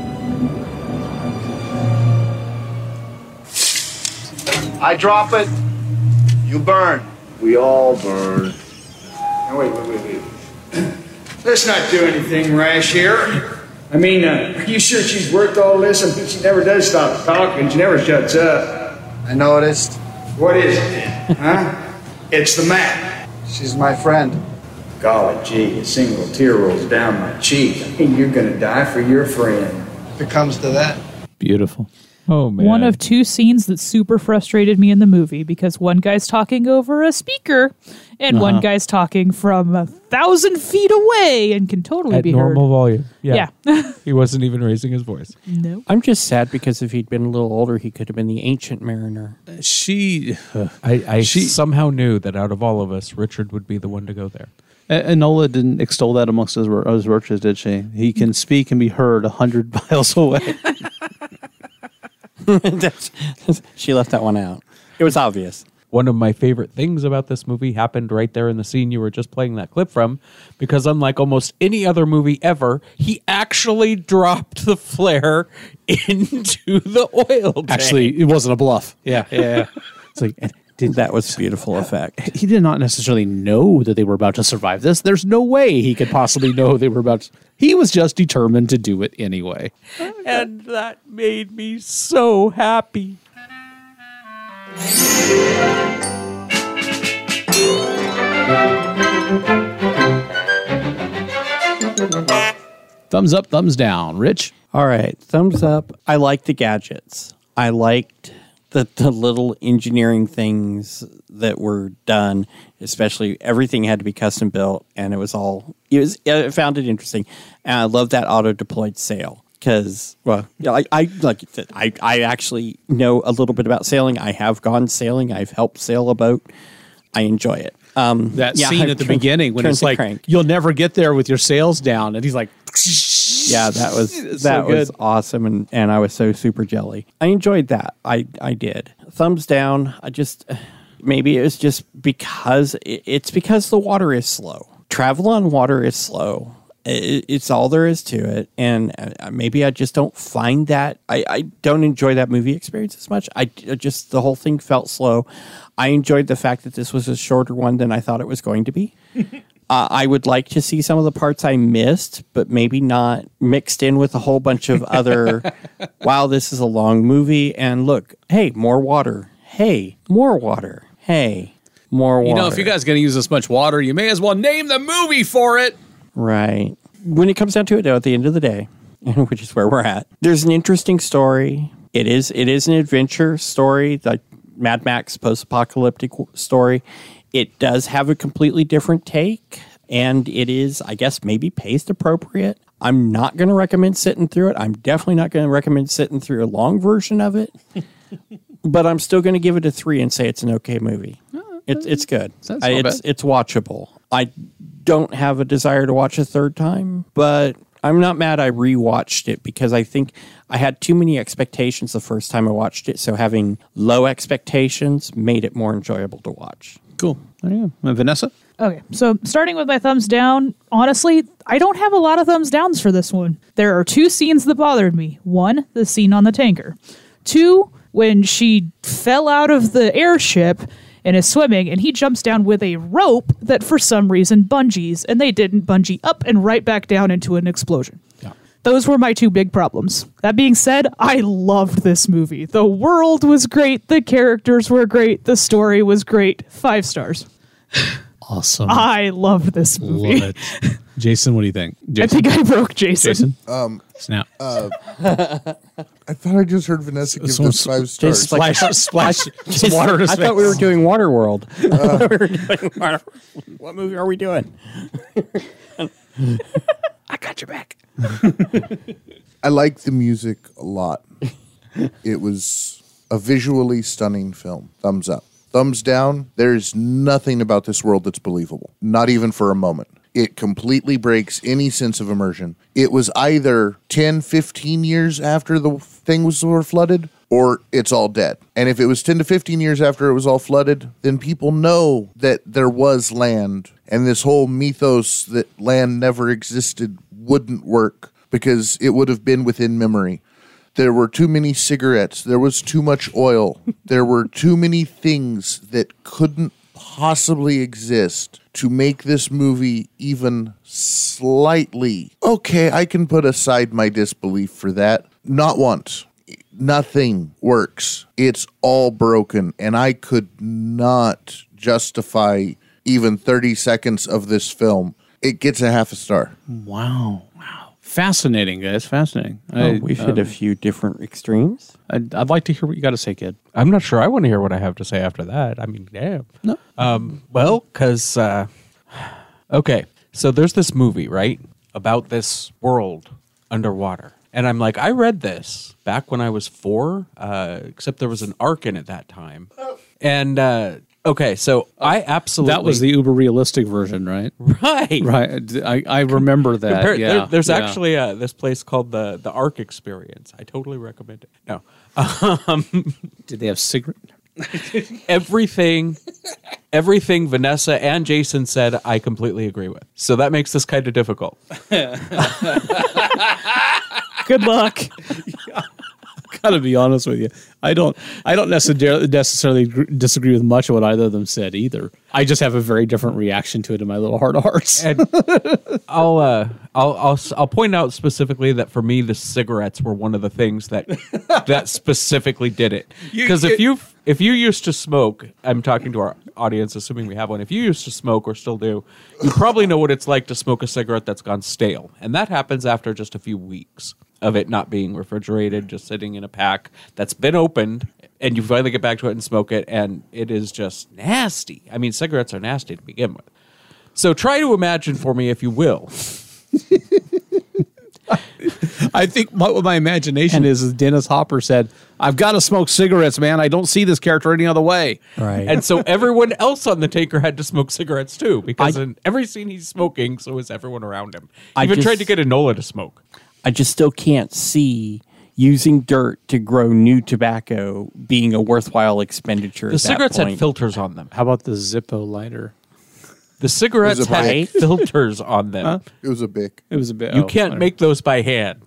I drop it, you burn. We all burn. Now, wait, wait, wait, wait. Let's not do anything rash here. I mean, uh, are you sure she's worth all this? I mean, she never does stop talking. She never shuts up. I noticed. What is it then? Huh? It's the map. She's my friend. Golly gee, a single tear rolls down my cheek. I mean, you're gonna die for your friend. If it comes to that. Beautiful. Oh man. One of two scenes that super frustrated me in the movie because one guy's talking over a speaker and Uh-huh. one guy's talking from a thousand feet away and can totally At be normal heard. volume. Yeah. Yeah. He wasn't even raising his voice. No. I'm just sad because if he'd been a little older, he could have been the ancient mariner. She, uh, I, I She- somehow knew that out of all of us, Richard would be the one to go there. A- Enola didn't extol that amongst his, wor- his virtues, did she? He can speak and be heard a hundred miles away. She left that one out. It was obvious. One of my favorite things about this movie happened right there in the scene you were just playing that clip from, because unlike almost any other movie ever, he actually dropped the flare into the oil tank. Actually, it wasn't a bluff. Yeah, yeah. yeah. It's like did, that was a beautiful effect. He did not necessarily know that they were about to survive this. There's no way he could possibly know they were about to. He was just determined to do it anyway. And that made me so happy. Thumbs up, thumbs down. Rich? All right, thumbs up. I liked the gadgets. I liked the, the little engineering things that were done, especially everything had to be custom built, and it was all, it was, I found it interesting. And I love that auto-deployed sail. Because, well, I, I like I, I actually know a little bit about sailing. I have gone sailing. I've helped sail a boat. I enjoy it. Um, That yeah, scene I at the turn- beginning when turns it's the like, crank. you'll never get there with your sails down. And he's like, Yeah, that was It's that so good. was awesome, and, and I was so super jelly. I enjoyed that. I I did. Thumbs down. I just maybe it was just because it, it's because the water is slow. Travel on water is slow. It, it's all there is to it, and uh, maybe I just don't find that. I, I don't enjoy that movie experience as much. I, I just the whole thing felt slow. I enjoyed the fact that this was a shorter one than I thought it was going to be. Uh, I would like to see some of the parts I missed, but maybe not mixed in with a whole bunch of other, wow, this is a long movie. And look, hey, more water. Hey, more water. Hey, more water. you know, if you guys are going to use this much water, you may as well name the movie for it. Right. When it comes down to it, though, at the end of the day, which is where we're at, there's an interesting story. It is it is an adventure story, like Mad Max post-apocalyptic story. It does have a completely different take, and it is, I guess, maybe paced appropriate. I'm not going to recommend sitting through it. I'm definitely not going to recommend sitting through a long version of it, but I'm still going to give it a three and say it's an okay movie. It's it's good. That's I, not it's bad. it's watchable. I don't have a desire to watch a third time, but I'm not mad I rewatched it because I think I had too many expectations the first time I watched it. So having low expectations made it more enjoyable to watch. Cool. There you go. Uh, Vanessa? Okay, so starting with my thumbs down, honestly, I don't have a lot of thumbs downs for this one. There are two scenes that bothered me. One, the scene on the tanker. Two, when she fell out of the airship and is swimming, and he jumps down with a rope that for some reason bungees, and they didn't bungee up and right back down into an explosion. Those were my two big problems. That being said, I loved this movie. The world was great, the characters were great, the story was great. Five stars. Awesome. I loved this movie. Love it. Jason, what do you think? Jason? I think I broke Jason. Jason? Um, Snap. Uh, I thought I just heard Vanessa give Someone this five s- stars. just like- Splash- splash some water in his I thought we face. were doing Waterworld. Uh, I thought we were doing Water- what movie are we doing? I got your back. I like the music a lot. It was a visually stunning film. Thumbs up. Thumbs down. There's nothing about this world that's believable. Not even for a moment. It completely breaks any sense of immersion. It was either ten, fifteen years after the thing was were flooded, or it's all dead. And if it was ten to fifteen years after it was all flooded, then people know that there was land, and this whole mythos that land never existed wouldn't work because it would have been within memory. There were too many cigarettes. There was too much oil. There were too many things that couldn't possibly exist to make this movie even slightly. Okay, I can put aside my disbelief for that. Not once. Nothing works. It's all broken, and I could not justify even thirty seconds of this film. It gets a half a star. Wow. Wow. Fascinating, guys. Fascinating. Oh, we've hit a few different extremes. I'd, I'd like to hear what you got to say, kid. I'm not sure I want to hear what I have to say after that. I mean, damn. No. Um, well, because, uh, okay, so there's this movie, right, about this world underwater. And I'm like, I read this back when I was four, uh, except there was an arc in it that time. And, uh, okay, so I absolutely... That was the uber realistic version, right? Right. Right. I, I remember that. Compare- yeah. there- there's yeah. actually uh, this place called the the Arc Experience. I totally recommend it. No. Um, Did they have cigarette? everything, everything Vanessa and Jason said, I completely agree with. So that makes this kind of difficult. Good luck. gotta be honest with you. I don't. I don't necessarily necessarily gr- disagree with much of what either of them said either. I just have a very different reaction to it in my little heart of hearts. And I'll, uh, I'll I'll I'll point out specifically that for me, the cigarettes were one of the things that that specifically did it. Because if you if you used to smoke, I'm talking to our audience, assuming we have one. If you used to smoke or still do, you probably know what it's like to smoke a cigarette that's gone stale, and that happens after just a few weeks of it not being refrigerated, just sitting in a pack that's been opened, and you finally get back to it and smoke it, and it is just nasty. I mean, cigarettes are nasty to begin with. So try to imagine for me, if you will. I think my, what my imagination and, is is Dennis Hopper said, I've got to smoke cigarettes, man. I don't see this character any other way. Right. And so everyone else on the tanker had to smoke cigarettes too, because I, in every scene he's smoking, so is everyone around him. He I even just, tried to get Enola to smoke. I just still can't see using dirt to grow new tobacco being a worthwhile expenditure. The at cigarettes that point. had filters on them. How about the Zippo lighter? The cigarettes had filters on them. Huh? It was a Bic. It was a Bic. You oh, can't make those by hand.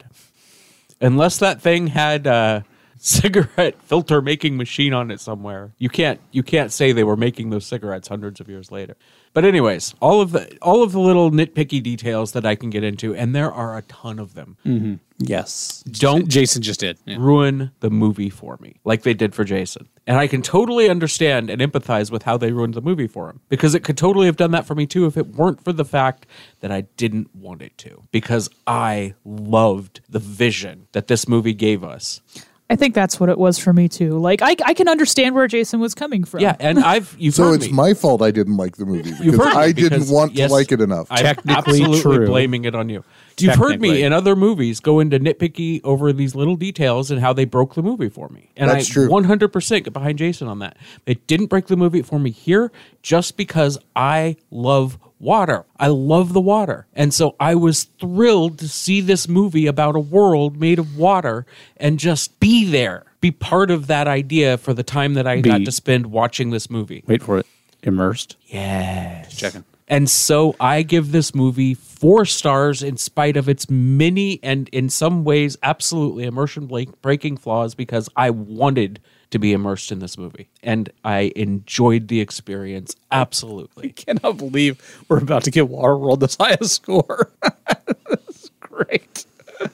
Unless that thing had a cigarette filter making machine on it somewhere. You can't you can't say they were making those cigarettes hundreds of years later. But anyways, all of the all of the little nitpicky details that I can get into, and there are a ton of them. Mm-hmm. Yes. Don't Jason just did yeah. ruin the movie for me like they did for Jason. And I can totally understand and empathize with how they ruined the movie for him, because it could totally have done that for me too if it weren't for the fact that I didn't want it to, because I loved the vision that this movie gave us. I think that's what it was for me too. Like I, I can understand where Jason was coming from. Yeah, and I've you've so heard it's me. my fault I didn't like the movie You've because heard me I because, didn't want yes, to like it enough. I'm Technically absolutely true. blaming it on you. You've heard me in other movies go into nitpicky over these little details and how they broke the movie for me. And That's I true. one hundred percent get behind Jason on that. They didn't break the movie for me here just because I love water. I love the water. And so I was thrilled to see this movie about a world made of water and just be there, be part of that idea for the time that I Be- got to spend watching this movie. Wait for it. Immersed. Yes. Just checking. And so I give this movie four stars in spite of its many and in some ways absolutely immersion breaking flaws, because I wanted to be immersed in this movie and I enjoyed the experience absolutely. I cannot believe we're about to give Waterworld this highest score. That's great.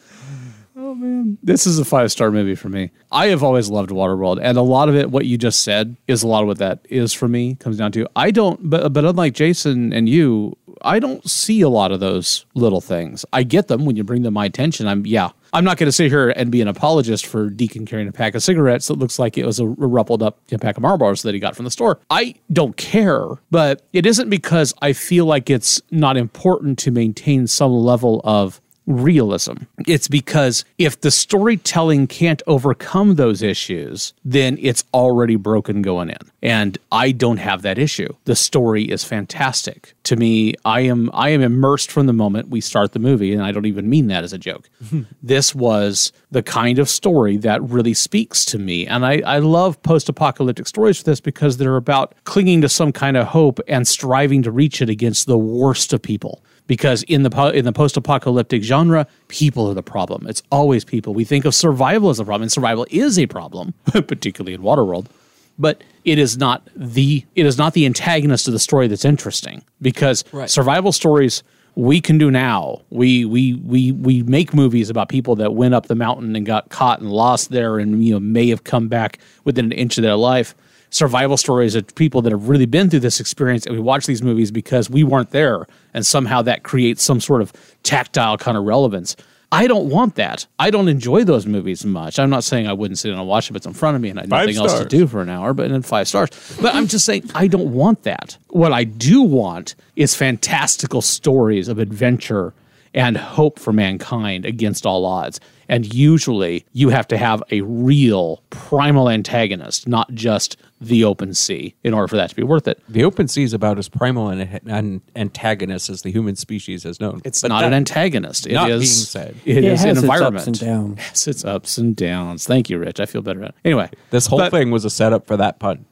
Oh man, this is a five-star movie for me. I have always loved Waterworld, and a lot of it, what you just said, is a lot of what that is for me. Comes down to I don't, but but unlike Jason and you, I don't see a lot of those little things. I get them when you bring them to my attention. I'm yeah. I'm not going to sit here and be an apologist for Deacon carrying a pack of cigarettes that looks like it was a rumpled up pack of Marlboros that he got from the store. I don't care, but it isn't because I feel like it's not important to maintain some level of realism. It's because if the storytelling can't overcome those issues, then it's already broken going in. And I don't have that issue. The story is fantastic. To me, I am I am immersed from the moment we start the movie, and I don't even mean that as a joke. This was the kind of story that really speaks to me. And I, I love post-apocalyptic stories for this because they're about clinging to some kind of hope and striving to reach it against the worst of people. Because in the po- in the post-apocalyptic genre, people are the problem. It's always people. We think of survival as a problem, and survival is a problem, particularly in Waterworld. But it is not the it is not the antagonist of the story that's interesting. Because Right. survival stories we can do now. We we we we make movies about people that went up the mountain and got caught and lost there, and you know may have come back within an inch of their life. Survival stories of people that have really been through this experience, and we watch these movies because we weren't there, and somehow that creates some sort of tactile kind of relevance. I don't want that. I don't enjoy those movies much. I'm not saying I wouldn't sit down and watch them. It's in front of me and I had Five nothing else to stars. do for an hour, but then five stars. But I'm just saying I don't want that. What I do want is fantastical stories of adventure and hope for mankind against all odds. And usually you have to have a real primal antagonist, not just the open sea, in order for that to be worth it. The open sea is about as primal an, an antagonist as the human species has known. It's But not that an antagonist. It not is, being said. It, It is has an its environment. ups and downs. Yes, it's ups and downs. Thank you, Rich. I feel better. Anyway, This whole but- thing was a setup for that pun.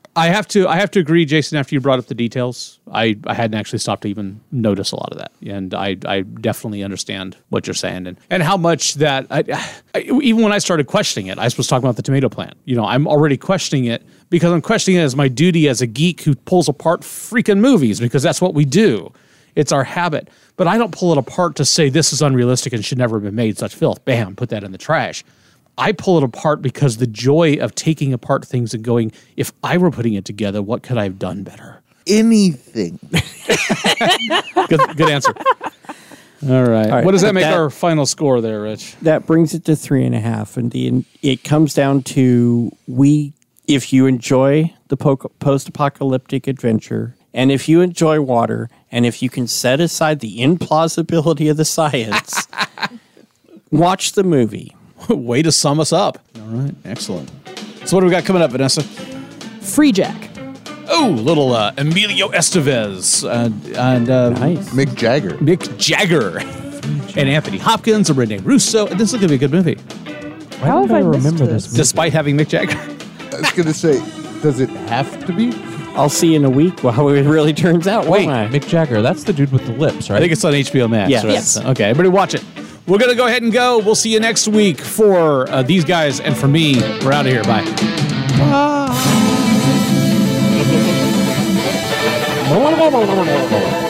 I have to I have to agree, Jason, after you brought up the details, I, I hadn't actually stopped to even notice a lot of that. And I, I definitely understand what you're saying and, and how much that, I, I, even when I started questioning it, I was talking about the tomato plant. You know, I'm already questioning it because I'm questioning it as my duty as a geek who pulls apart freaking movies because that's what we do. It's our habit. But I don't pull it apart to say this is unrealistic and should never have been made, such filth. Bam, put that in the trash. I pull it apart because the joy of taking apart things and going, if I were putting it together, what could I have done better? Anything. good, good answer. All right. All right. What does that make That- our final score there, Rich? That brings it to three and a half. And the, it comes down to we, if you enjoy the po- post-apocalyptic adventure, and if you enjoy water, and if you can set aside the implausibility of the science, watch the movie. Way to sum us up. All right. Excellent. So what do we got coming up, Vanessa? Free Jack. Oh, little uh, Emilio Estevez uh, and uh, nice. Mick Jagger. Mick Jagger. And Anthony Hopkins and Rene Russo. And this is going to be a good movie. How have I remember this movie? Despite having Mick Jagger. I was going to say, does it have to be? I'll see in a week how it really turns out. Wait, won't I? Mick Jagger, that's the dude with the lips, right? I think it's on H B O Max. Yes. Right? Yes. Okay, everybody watch it. We're going to go ahead and go. We'll see you next week for uh, these guys. And for me, we're out of here. Bye. Bye.